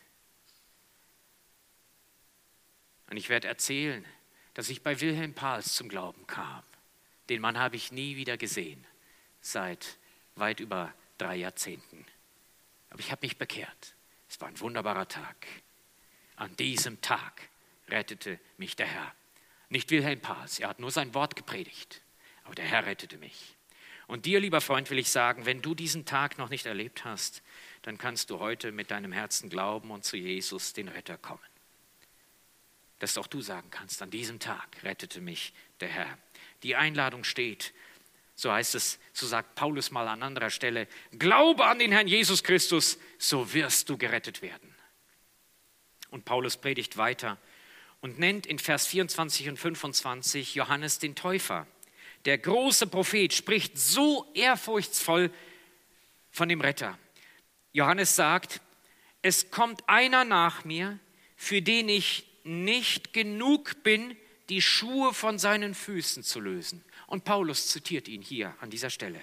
Und ich werde erzählen, dass ich bei Wilhelm Pahls zum Glauben kam. Den Mann habe ich nie wieder gesehen, seit weit über 3 Jahrzehnten. Aber ich habe mich bekehrt. Es war ein wunderbarer Tag. An diesem Tag rettete mich der Herr. Nicht Wilhelm Pahls, er hat nur sein Wort gepredigt, aber der Herr rettete mich. Und dir, lieber Freund, will ich sagen, wenn du diesen Tag noch nicht erlebt hast, dann kannst du heute mit deinem Herzen glauben und zu Jesus, den Retter, kommen. Dass auch du sagen kannst, an diesem Tag rettete mich der Herr. Die Einladung steht, so heißt es, so sagt Paulus mal an anderer Stelle, glaube an den Herrn Jesus Christus, so wirst du gerettet werden. Und Paulus predigt weiter und nennt in Vers 24 und 25 Johannes den Täufer. Der große Prophet spricht so ehrfurchtsvoll von dem Retter. Johannes sagt, es kommt einer nach mir, für den ich nicht genug bin, die Schuhe von seinen Füßen zu lösen. Und Paulus zitiert ihn hier an dieser Stelle.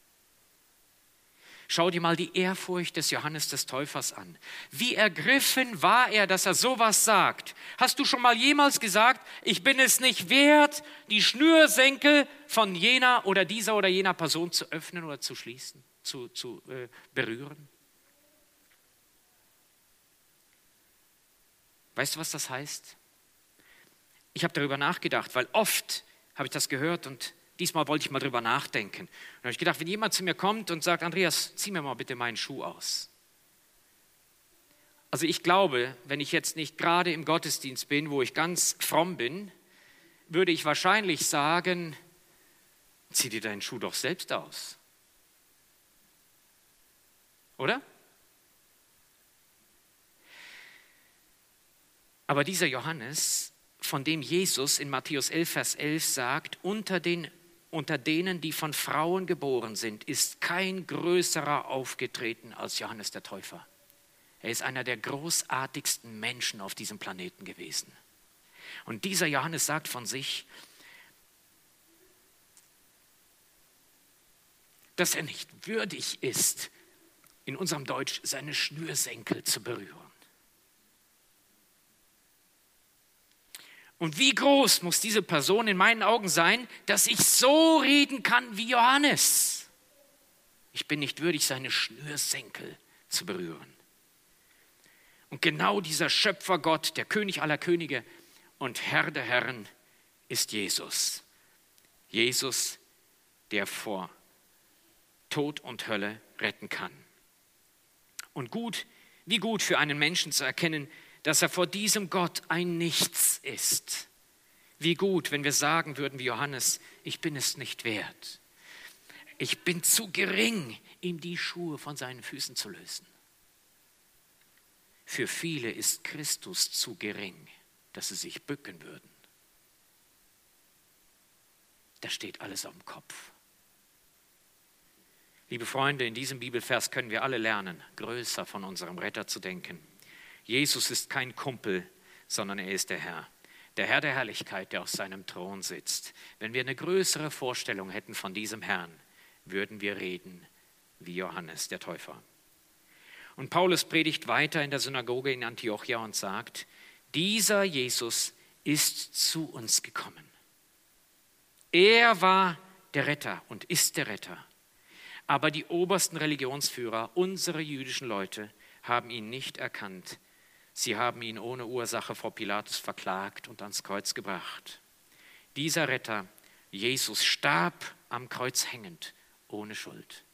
Schau dir mal die Ehrfurcht des Johannes des Täufers an. Wie ergriffen war er, dass er sowas sagt? Hast du schon mal jemals gesagt, ich bin es nicht wert, die Schnürsenkel von jener oder dieser oder jener Person zu öffnen oder zu schließen, zu berühren? Weißt du, was das heißt? Ich habe darüber nachgedacht, weil oft habe ich das gehört und diesmal wollte ich mal drüber nachdenken. Und da habe ich gedacht, wenn jemand zu mir kommt und sagt, Andreas, zieh mir mal bitte meinen Schuh aus. Also ich glaube, wenn ich jetzt nicht gerade im Gottesdienst bin, wo ich ganz fromm bin, würde ich wahrscheinlich sagen, zieh dir deinen Schuh doch selbst aus. Oder? Aber dieser Johannes, von dem Jesus in Matthäus 11, Vers 11 sagt, unter denen, die von Frauen geboren sind, ist kein größerer aufgetreten als Johannes der Täufer. Er ist einer der großartigsten Menschen auf diesem Planeten gewesen. Und dieser Johannes sagt von sich, dass er nicht würdig ist, in unserem Deutsch seine Schnürsenkel zu berühren. Und wie groß muss diese Person in meinen Augen sein, dass ich so reden kann wie Johannes? Ich bin nicht würdig, seine Schnürsenkel zu berühren. Und genau dieser Schöpfergott, der König aller Könige und Herr der Herren, ist Jesus. Jesus, der vor Tod und Hölle retten kann. Und wie gut für einen Menschen zu erkennen, dass er vor diesem Gott ein Nichts ist. Wie gut, wenn wir sagen würden wie Johannes, ich bin es nicht wert. Ich bin zu gering, ihm die Schuhe von seinen Füßen zu lösen. Für viele ist Christus zu gering, dass sie sich bücken würden. Da steht alles auf dem Kopf. Liebe Freunde, in diesem Bibelvers können wir alle lernen, größer von unserem Retter zu denken. Jesus ist kein Kumpel, sondern er ist der Herr der Herrlichkeit, der auf seinem Thron sitzt. Wenn wir eine größere Vorstellung hätten von diesem Herrn, würden wir reden wie Johannes der Täufer. Und Paulus predigt weiter in der Synagoge in Antiochia und sagt, dieser Jesus ist zu uns gekommen. Er war der Retter und ist der Retter. Aber die obersten Religionsführer, unsere jüdischen Leute, haben ihn nicht erkannt. Sie haben ihn ohne Ursache vor Pilatus verklagt und ans Kreuz gebracht. Dieser Retter, Jesus, starb am Kreuz hängend, ohne Schuld.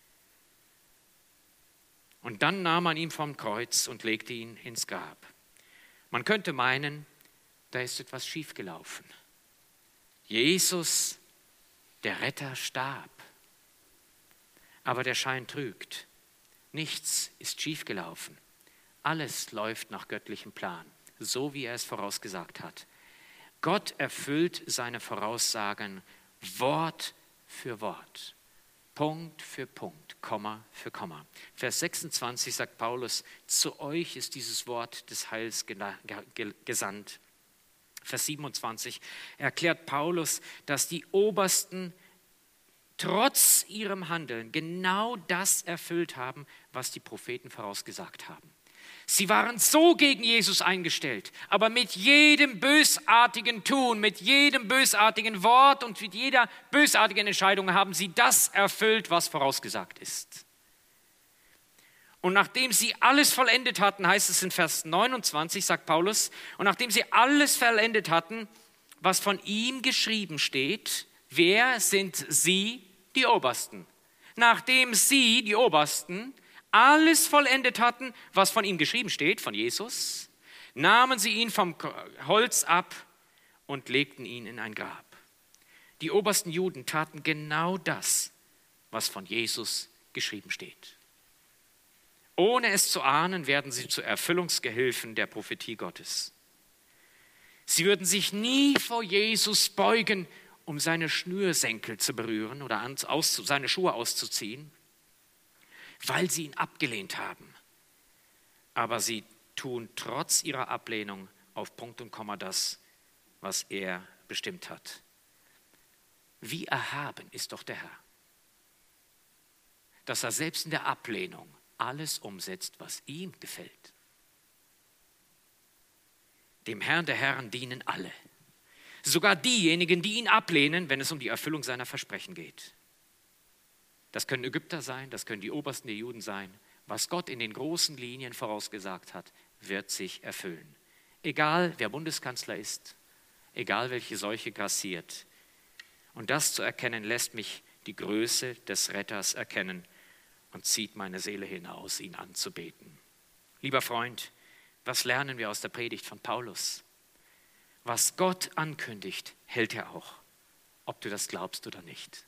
Und dann nahm man ihn vom Kreuz und legte ihn ins Grab. Man könnte meinen, da ist etwas schiefgelaufen. Jesus, der Retter, starb. Aber der Schein trügt. Nichts ist schiefgelaufen. Alles läuft nach göttlichem Plan, so wie er es vorausgesagt hat. Gott erfüllt seine Voraussagen Wort für Wort, Punkt für Punkt, Komma für Komma. Vers 26 sagt Paulus, zu euch ist dieses Wort des Heils gesandt. Vers 27 erklärt Paulus, dass die Obersten trotz ihrem Handeln genau das erfüllt haben, was die Propheten vorausgesagt haben. Sie waren so gegen Jesus eingestellt, aber mit jedem bösartigen Tun, mit jedem bösartigen Wort und mit jeder bösartigen Entscheidung haben sie das erfüllt, was vorausgesagt ist. Und nachdem sie alles vollendet hatten, heißt es in Vers 29, sagt Paulus, und nachdem sie alles vollendet hatten, was von ihm geschrieben steht, wer sind sie? Die Obersten. Nachdem sie, die Obersten, alles vollendet hatten, was von ihm geschrieben steht, von Jesus, nahmen sie ihn vom Holz ab und legten ihn in ein Grab. Die obersten Juden taten genau das, was von Jesus geschrieben steht. Ohne es zu ahnen, werden sie zu Erfüllungsgehilfen der Prophetie Gottes. Sie würden sich nie vor Jesus beugen, um seine Schnürsenkel zu berühren oder seine Schuhe auszuziehen, weil sie ihn abgelehnt haben. aber sie tun trotz ihrer Ablehnung auf Punkt und Komma das, was er bestimmt hat. Wie erhaben ist doch der Herr, dass er selbst in der Ablehnung alles umsetzt, was ihm gefällt. Dem Herrn der Herren dienen alle, sogar diejenigen, die ihn ablehnen, wenn es um die Erfüllung seiner Versprechen geht. Das können Ägypter sein, das können die Obersten der Juden sein. Was Gott in den großen Linien vorausgesagt hat, wird sich erfüllen. Egal, wer Bundeskanzler ist, egal, welche Seuche grassiert. Und das zu erkennen, lässt mich die Größe des Retters erkennen und zieht meine Seele hinaus, ihn anzubeten. Lieber Freund, was lernen wir aus der Predigt von Paulus? Was Gott ankündigt, hält er auch, ob du das glaubst oder nicht.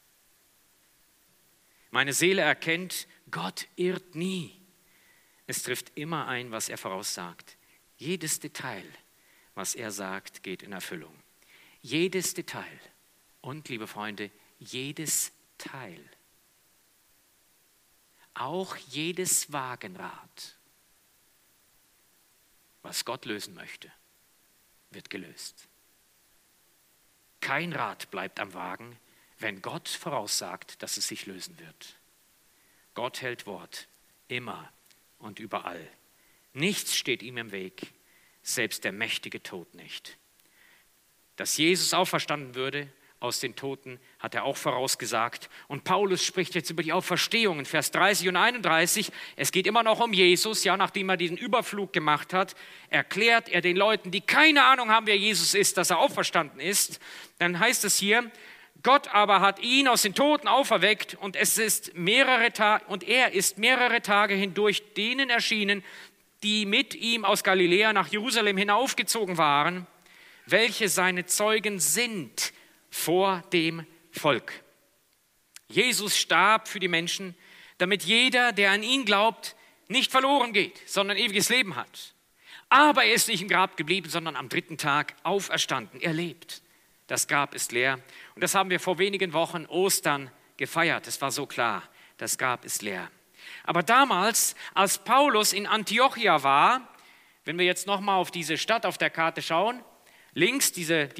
Meine Seele erkennt, Gott irrt nie. Es trifft immer ein, was er voraussagt. Jedes Detail, was er sagt, geht in Erfüllung. Jedes Detail. Und, liebe Freunde, jedes Teil. Auch jedes Wagenrad, was Gott lösen möchte, wird gelöst. Kein Rad bleibt am Wagen, wenn Gott voraussagt, dass es sich lösen wird. Gott hält Wort, immer und überall. Nichts steht ihm im Weg, selbst der mächtige Tod nicht. Dass Jesus auferstanden würde aus den Toten, hat er auch vorausgesagt. Und Paulus spricht jetzt über die Auferstehung in Vers 30 und 31. Es geht immer noch um Jesus. Ja, nachdem er diesen Überflug gemacht hat, erklärt er den Leuten, die keine Ahnung haben, wer Jesus ist, dass er auferstanden ist. Dann heißt es hier, Gott aber hat ihn aus den Toten auferweckt und er ist mehrere Tage hindurch denen erschienen, die mit ihm aus Galiläa nach Jerusalem hinaufgezogen waren, welche seine Zeugen sind vor dem Volk. Jesus starb für die Menschen, damit jeder, der an ihn glaubt, nicht verloren geht, sondern ewiges Leben hat. Aber er ist nicht im Grab geblieben, sondern am 3. Tag auferstanden. Er lebt. Das Grab ist leer. Und das haben wir vor wenigen Wochen Ostern gefeiert. Es war so klar, das Grab ist leer. Aber damals, als Paulus in Antiochia war, wenn wir jetzt nochmal auf diese Stadt auf der Karte schauen, links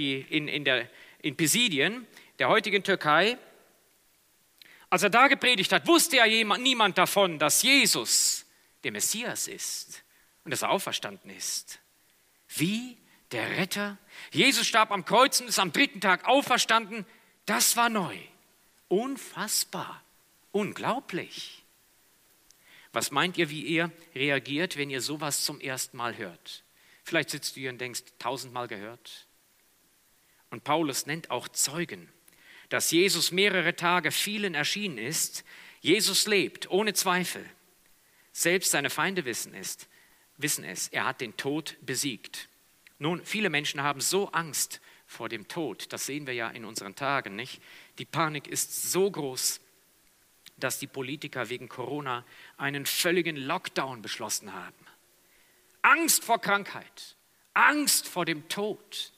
in Pisidien, der heutigen Türkei, als er da gepredigt hat, wusste ja niemand davon, dass Jesus der Messias ist und dass er auferstanden ist. Wie der Retter. Jesus starb am Kreuz und ist am 3. Tag auferstanden. Das war neu. Unfassbar. Unglaublich. Was meint ihr, wie ihr reagiert, wenn ihr sowas zum ersten Mal hört? Vielleicht sitzt du hier und denkst, 1000-mal gehört. Und Paulus nennt auch Zeugen, dass Jesus mehrere Tage vielen erschienen ist. Jesus lebt, ohne Zweifel. Selbst seine Feinde wissen es. Er hat den Tod besiegt. Nun, viele Menschen haben so Angst vor dem Tod. Das sehen wir ja in unseren Tagen, nicht? Die Panik ist so groß, dass die Politiker wegen Corona einen völligen Lockdown beschlossen haben. Angst vor Krankheit, Angst vor dem Tod.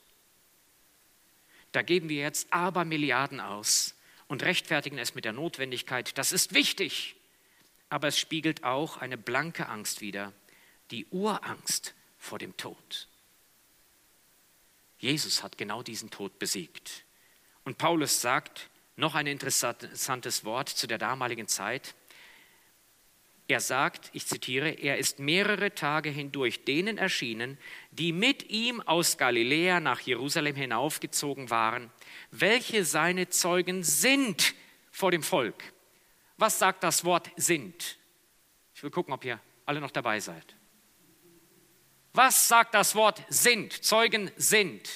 Da geben wir jetzt Abermilliarden aus und rechtfertigen es mit der Notwendigkeit. Das ist wichtig, aber es spiegelt auch eine blanke Angst wider, die Urangst vor dem Tod. Jesus hat genau diesen Tod besiegt. Und Paulus sagt noch ein interessantes Wort zu der damaligen Zeit. Er sagt, ich zitiere, er ist mehrere Tage hindurch denen erschienen, die mit ihm aus Galiläa nach Jerusalem hinaufgezogen waren, welche seine Zeugen sind vor dem Volk. Was sagt das Wort sind? Ich will gucken, ob ihr alle noch dabei seid. Was sagt das Wort sind? Zeugen sind.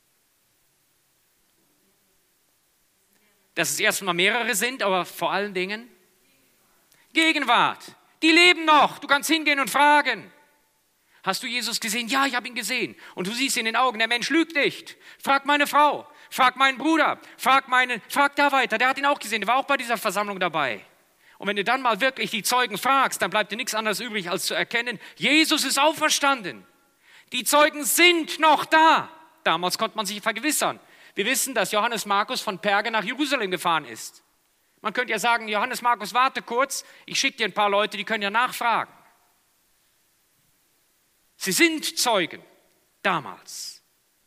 Dass es erstmal mehrere sind, aber vor allen Dingen Gegenwart. Die leben noch. Du kannst hingehen und fragen. Hast du Jesus gesehen? Ja, ich habe ihn gesehen. Und du siehst in den Augen, der Mensch lügt nicht. Frag meine Frau, frag meinen Bruder, frag da weiter. Der hat ihn auch gesehen, der war auch bei dieser Versammlung dabei. Und wenn du dann mal wirklich die Zeugen fragst, dann bleibt dir nichts anderes übrig, als zu erkennen, Jesus ist auferstanden. Die Zeugen sind noch da. Damals konnte man sich vergewissern. Wir wissen, dass Johannes Markus von Perge nach Jerusalem gefahren ist. Man könnte ja sagen, Johannes Markus, warte kurz, ich schicke dir ein paar Leute, die können ja nachfragen. Sie sind Zeugen damals.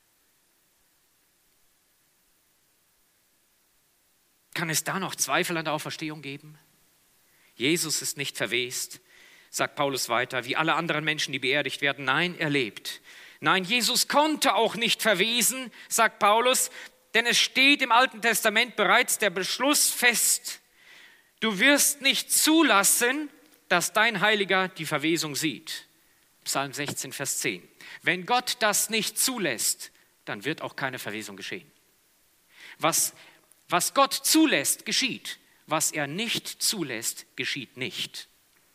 Kann es da noch Zweifel an der Auferstehung geben? Jesus ist nicht verwest, sagt Paulus weiter, wie alle anderen Menschen, die beerdigt werden. Nein, er lebt. Nein, Jesus konnte auch nicht verwesen, sagt Paulus, denn es steht im Alten Testament bereits der Beschluss fest. Du wirst nicht zulassen, dass dein Heiliger die Verwesung sieht. Psalm 16, Vers 10. Wenn Gott das nicht zulässt, dann wird auch keine Verwesung geschehen. Was Gott zulässt, geschieht. Was er nicht zulässt, geschieht nicht.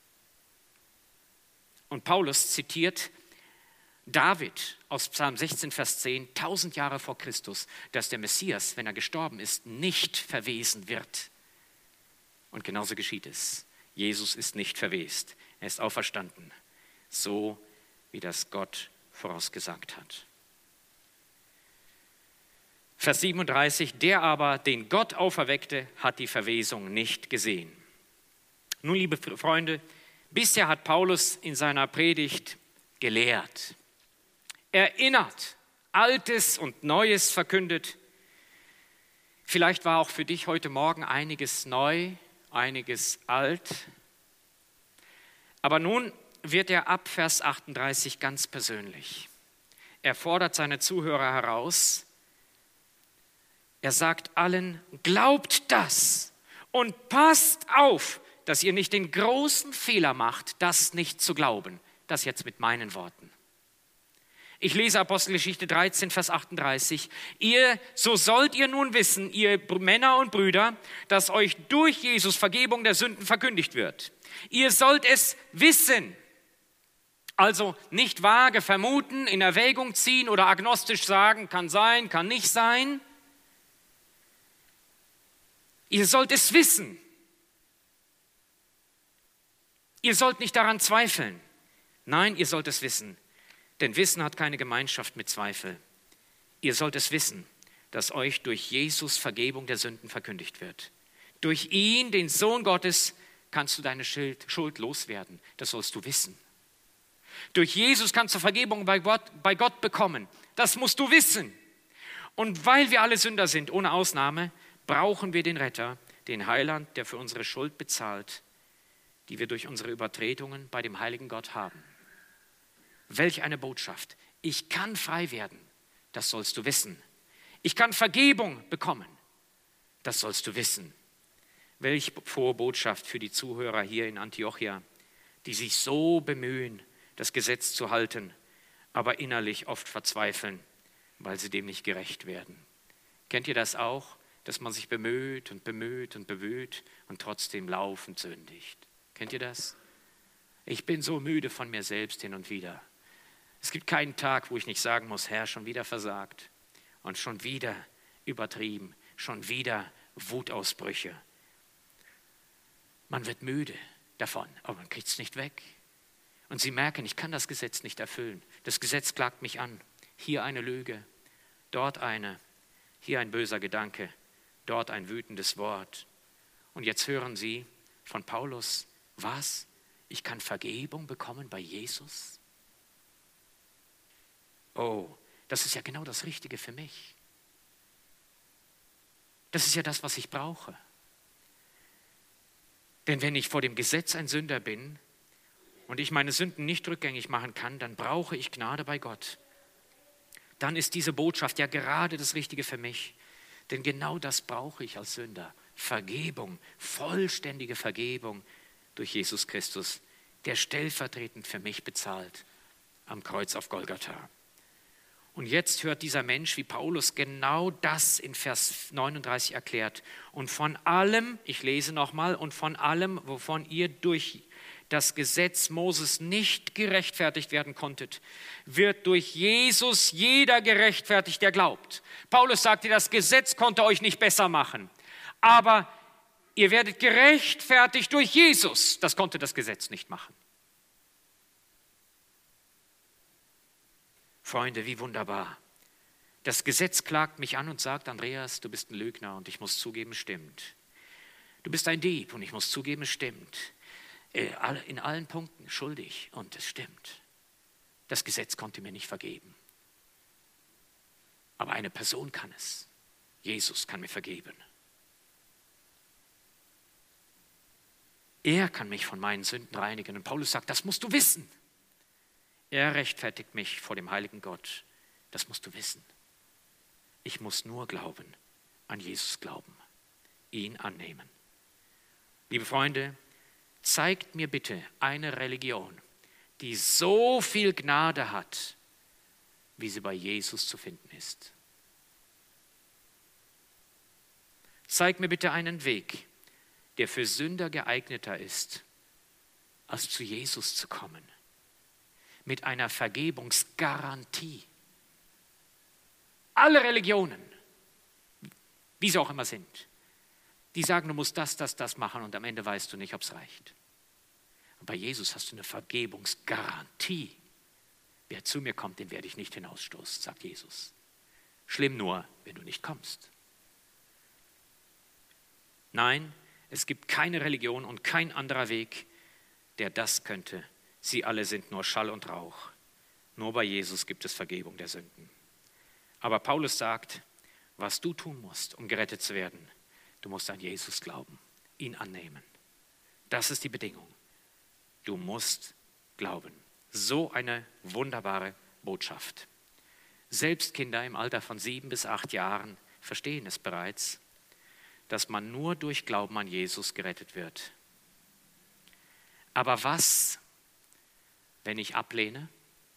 Und Paulus zitiert David aus Psalm 16, Vers 10, 1000 Jahre vor Christus, dass der Messias, wenn er gestorben ist, nicht verwesen wird. Und genauso geschieht es. Jesus ist nicht verwest. Er ist auferstanden. So wie das Gott vorausgesagt hat. Vers 37, der aber, den Gott auferweckte, hat die Verwesung nicht gesehen. Nun, liebe Freunde, bisher hat Paulus in seiner Predigt gelehrt, erinnert, Altes und Neues verkündet. Vielleicht war auch für dich heute Morgen einiges neu, einiges alt. Aber nun wird er ab Vers 38 ganz persönlich. Er fordert seine Zuhörer heraus. Er sagt allen, glaubt das und passt auf, dass ihr nicht den großen Fehler macht, das nicht zu glauben. Das jetzt mit meinen Worten. Ich lese Apostelgeschichte 13, Vers 38. So sollt ihr nun wissen, ihr Männer und Brüder, dass euch durch Jesus Vergebung der Sünden verkündigt wird. Ihr sollt es wissen. Also nicht vage vermuten, in Erwägung ziehen oder agnostisch sagen, kann sein, kann nicht sein. Ihr sollt es wissen. Ihr sollt nicht daran zweifeln. Nein, ihr sollt es wissen. Denn Wissen hat keine Gemeinschaft mit Zweifel. Ihr sollt es wissen, dass euch durch Jesus Vergebung der Sünden verkündigt wird. Durch ihn, den Sohn Gottes, kannst du deine Schuld loswerden. Das sollst du wissen. Durch Jesus kannst du Vergebung bei Gott bekommen. Das musst du wissen. Und weil wir alle Sünder sind, ohne Ausnahme, brauchen wir den Retter, den Heiland, der für unsere Schuld bezahlt, die wir durch unsere Übertretungen bei dem heiligen Gott haben. Welch eine Botschaft. Ich kann frei werden, das sollst du wissen. Ich kann Vergebung bekommen, das sollst du wissen. Welch frohe Botschaft für die Zuhörer hier in Antiochia, die sich so bemühen, das Gesetz zu halten, aber innerlich oft verzweifeln, weil sie dem nicht gerecht werden. Kennt ihr das auch, dass man sich bemüht und bemüht und bemüht und trotzdem laufend sündigt? Kennt ihr das? Ich bin so müde von mir selbst hin und wieder. Es gibt keinen Tag, wo ich nicht sagen muss, Herr, schon wieder versagt und schon wieder übertrieben, schon wieder Wutausbrüche. Man wird müde davon, aber man kriegt es nicht weg. Und sie merken, ich kann das Gesetz nicht erfüllen. Das Gesetz klagt mich an. Hier eine Lüge, dort eine, hier ein böser Gedanke, dort ein wütendes Wort. Und jetzt hören sie von Paulus, was? Ich kann Vergebung bekommen bei Jesus? Oh, das ist ja genau das Richtige für mich. Das ist ja das, was ich brauche. Denn wenn ich vor dem Gesetz ein Sünder bin und ich meine Sünden nicht rückgängig machen kann, dann brauche ich Gnade bei Gott. Dann ist diese Botschaft ja gerade das Richtige für mich. Denn genau das brauche ich als Sünder. Vergebung, vollständige Vergebung durch Jesus Christus, der stellvertretend für mich bezahlt am Kreuz auf Golgatha. Und jetzt hört dieser Mensch, wie Paulus genau das in Vers 39 erklärt. Und von allem, ich lese nochmal, und von allem, wovon ihr durch das Gesetz Moses nicht gerechtfertigt werden konntet, wird durch Jesus jeder gerechtfertigt, der glaubt. Paulus sagte, das Gesetz konnte euch nicht besser machen, aber ihr werdet gerechtfertigt durch Jesus. Das konnte das Gesetz nicht machen. Freunde, wie wunderbar. Das Gesetz klagt mich an und sagt, Andreas, du bist ein Lügner und ich muss zugeben, es stimmt. Du bist ein Dieb und ich muss zugeben, es stimmt. In allen Punkten schuldig und es stimmt. Das Gesetz konnte mir nicht vergeben. Aber eine Person kann es. Jesus kann mir vergeben. Er kann mich von meinen Sünden reinigen. Und Paulus sagt, das musst du wissen. Er rechtfertigt mich vor dem heiligen Gott. Das musst du wissen. Ich muss nur glauben, an Jesus glauben, ihn annehmen. Liebe Freunde, zeigt mir bitte eine Religion, die so viel Gnade hat, wie sie bei Jesus zu finden ist. Zeig mir bitte einen Weg, der für Sünder geeigneter ist, als zu Jesus zu kommen. Mit einer Vergebungsgarantie. Alle Religionen, wie sie auch immer sind, die sagen, du musst das machen und am Ende weißt du nicht, ob es reicht. Und bei Jesus hast du eine Vergebungsgarantie. Wer zu mir kommt, den werde ich nicht hinausstoßen, sagt Jesus. Schlimm nur, wenn du nicht kommst. Nein, es gibt keine Religion und kein anderer Weg, der das könnte. Sie alle sind nur Schall und Rauch. Nur bei Jesus gibt es Vergebung der Sünden. Aber Paulus sagt, was du tun musst, um gerettet zu werden, du musst an Jesus glauben, ihn annehmen. Das ist die Bedingung. Du musst glauben. So eine wunderbare Botschaft. Selbst Kinder im Alter von 7 bis 8 Jahren verstehen es bereits, dass man nur durch Glauben an Jesus gerettet wird. Aber was, wenn ich ablehne?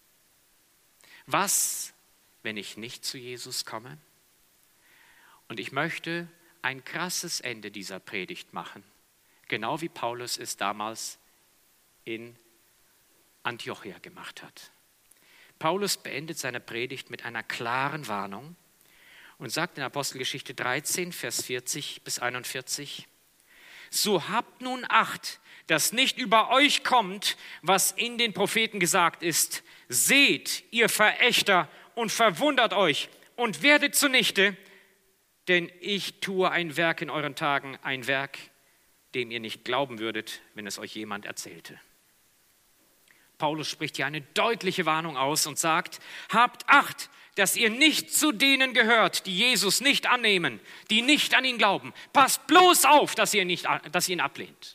Was, wenn ich nicht zu Jesus komme? Und ich möchte ein krasses Ende dieser Predigt machen, genau wie Paulus es damals in Antiochia gemacht hat. Paulus beendet seine Predigt mit einer klaren Warnung und sagt in Apostelgeschichte 13, Vers 40 bis 41, so habt nun Acht, dass nicht über euch kommt, was in den Propheten gesagt ist. Seht, ihr Verächter, und verwundert euch und werdet zunichte, denn ich tue ein Werk in euren Tagen, ein Werk, dem ihr nicht glauben würdet, wenn es euch jemand erzählte. Paulus spricht hier eine deutliche Warnung aus und sagt, habt Acht, dass ihr nicht zu denen gehört, die Jesus nicht annehmen, die nicht an ihn glauben. Passt bloß auf, dass ihr ihn ablehnt.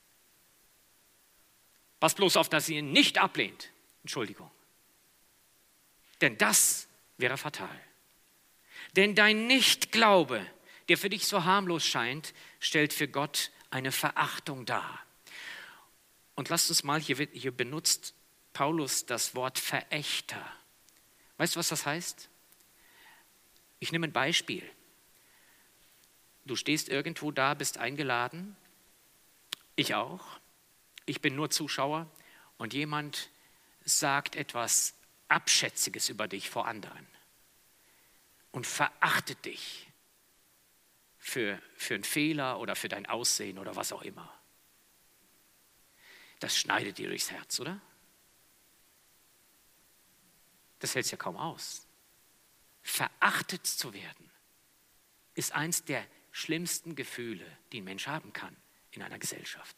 Passt bloß auf, dass ihr ihn nicht ablehnt. Entschuldigung. Denn das wäre fatal. Denn dein Nichtglaube, der für dich so harmlos scheint, stellt für Gott eine Verachtung dar. Und lasst uns mal, hier benutzt Paulus das Wort Verächter. Weißt du, was das heißt? Ich nehme ein Beispiel. Du stehst irgendwo da, bist eingeladen, ich auch. Ich bin nur Zuschauer und jemand sagt etwas Abschätziges über dich vor anderen und verachtet dich für einen Fehler oder für dein Aussehen oder was auch immer. Das schneidet dir durchs Herz, oder? Das hältst ja kaum aus. Verachtet zu werden ist eins der schlimmsten Gefühle, die ein Mensch haben kann in einer Gesellschaft.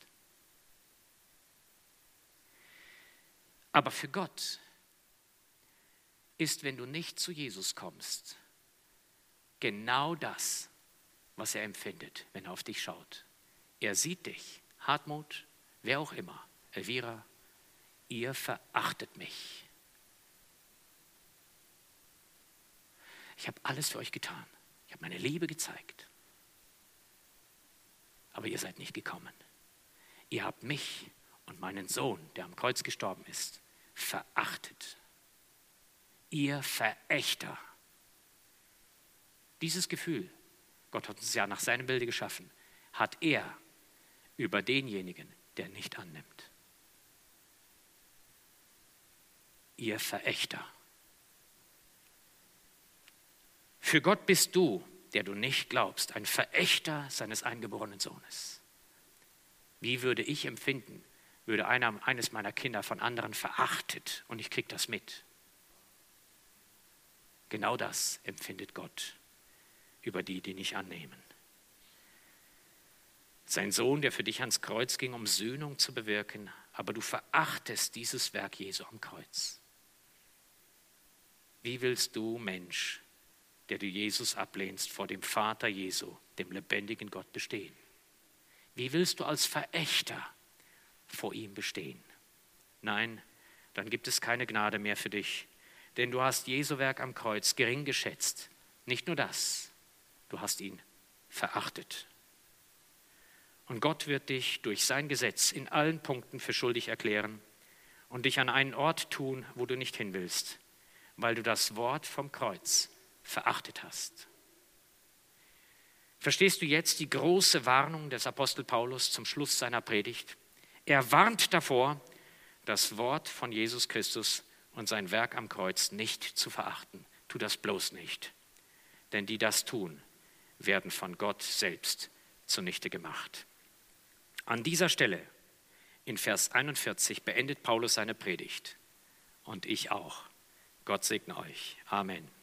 Aber für Gott ist, wenn du nicht zu Jesus kommst, genau das, was er empfindet, wenn er auf dich schaut. Er sieht dich, Hartmut, wer auch immer, Elvira, ihr verachtet mich. Ich habe alles für euch getan. Ich habe meine Liebe gezeigt. Aber ihr seid nicht gekommen. Ihr habt mich und meinen Sohn, der am Kreuz gestorben ist, verachtet. Ihr Verächter. Dieses Gefühl, Gott hat uns ja nach seinem Bilde geschaffen, hat er über denjenigen, der nicht annimmt. Ihr Verächter. Für Gott bist du, der du nicht glaubst, ein Verächter seines eingeborenen Sohnes. Wie würde ich empfinden, würde eines meiner Kinder von anderen verachtet und ich kriege das mit? Genau das empfindet Gott über die, die nicht annehmen. Sein Sohn, der für dich ans Kreuz ging, um Sühnung zu bewirken, aber du verachtest dieses Werk Jesu am Kreuz. Wie willst du, Mensch, der du Jesus ablehnst, vor dem Vater Jesu, dem lebendigen Gott, bestehen? Wie willst du als Verächter vor ihm bestehen? Nein, dann gibt es keine Gnade mehr für dich, denn du hast Jesu Werk am Kreuz gering geschätzt. Nicht nur das, du hast ihn verachtet. Und Gott wird dich durch sein Gesetz in allen Punkten für schuldig erklären und dich an einen Ort tun, wo du nicht hin willst, weil du das Wort vom Kreuz verachtet hast. Verstehst du jetzt die große Warnung des Apostel Paulus zum Schluss seiner Predigt? Er warnt davor, das Wort von Jesus Christus und sein Werk am Kreuz nicht zu verachten. Tu das bloß nicht, denn die das tun, werden von Gott selbst zunichte gemacht. An dieser Stelle, in Vers 41, beendet Paulus seine Predigt. Und ich auch. Gott segne euch. Amen.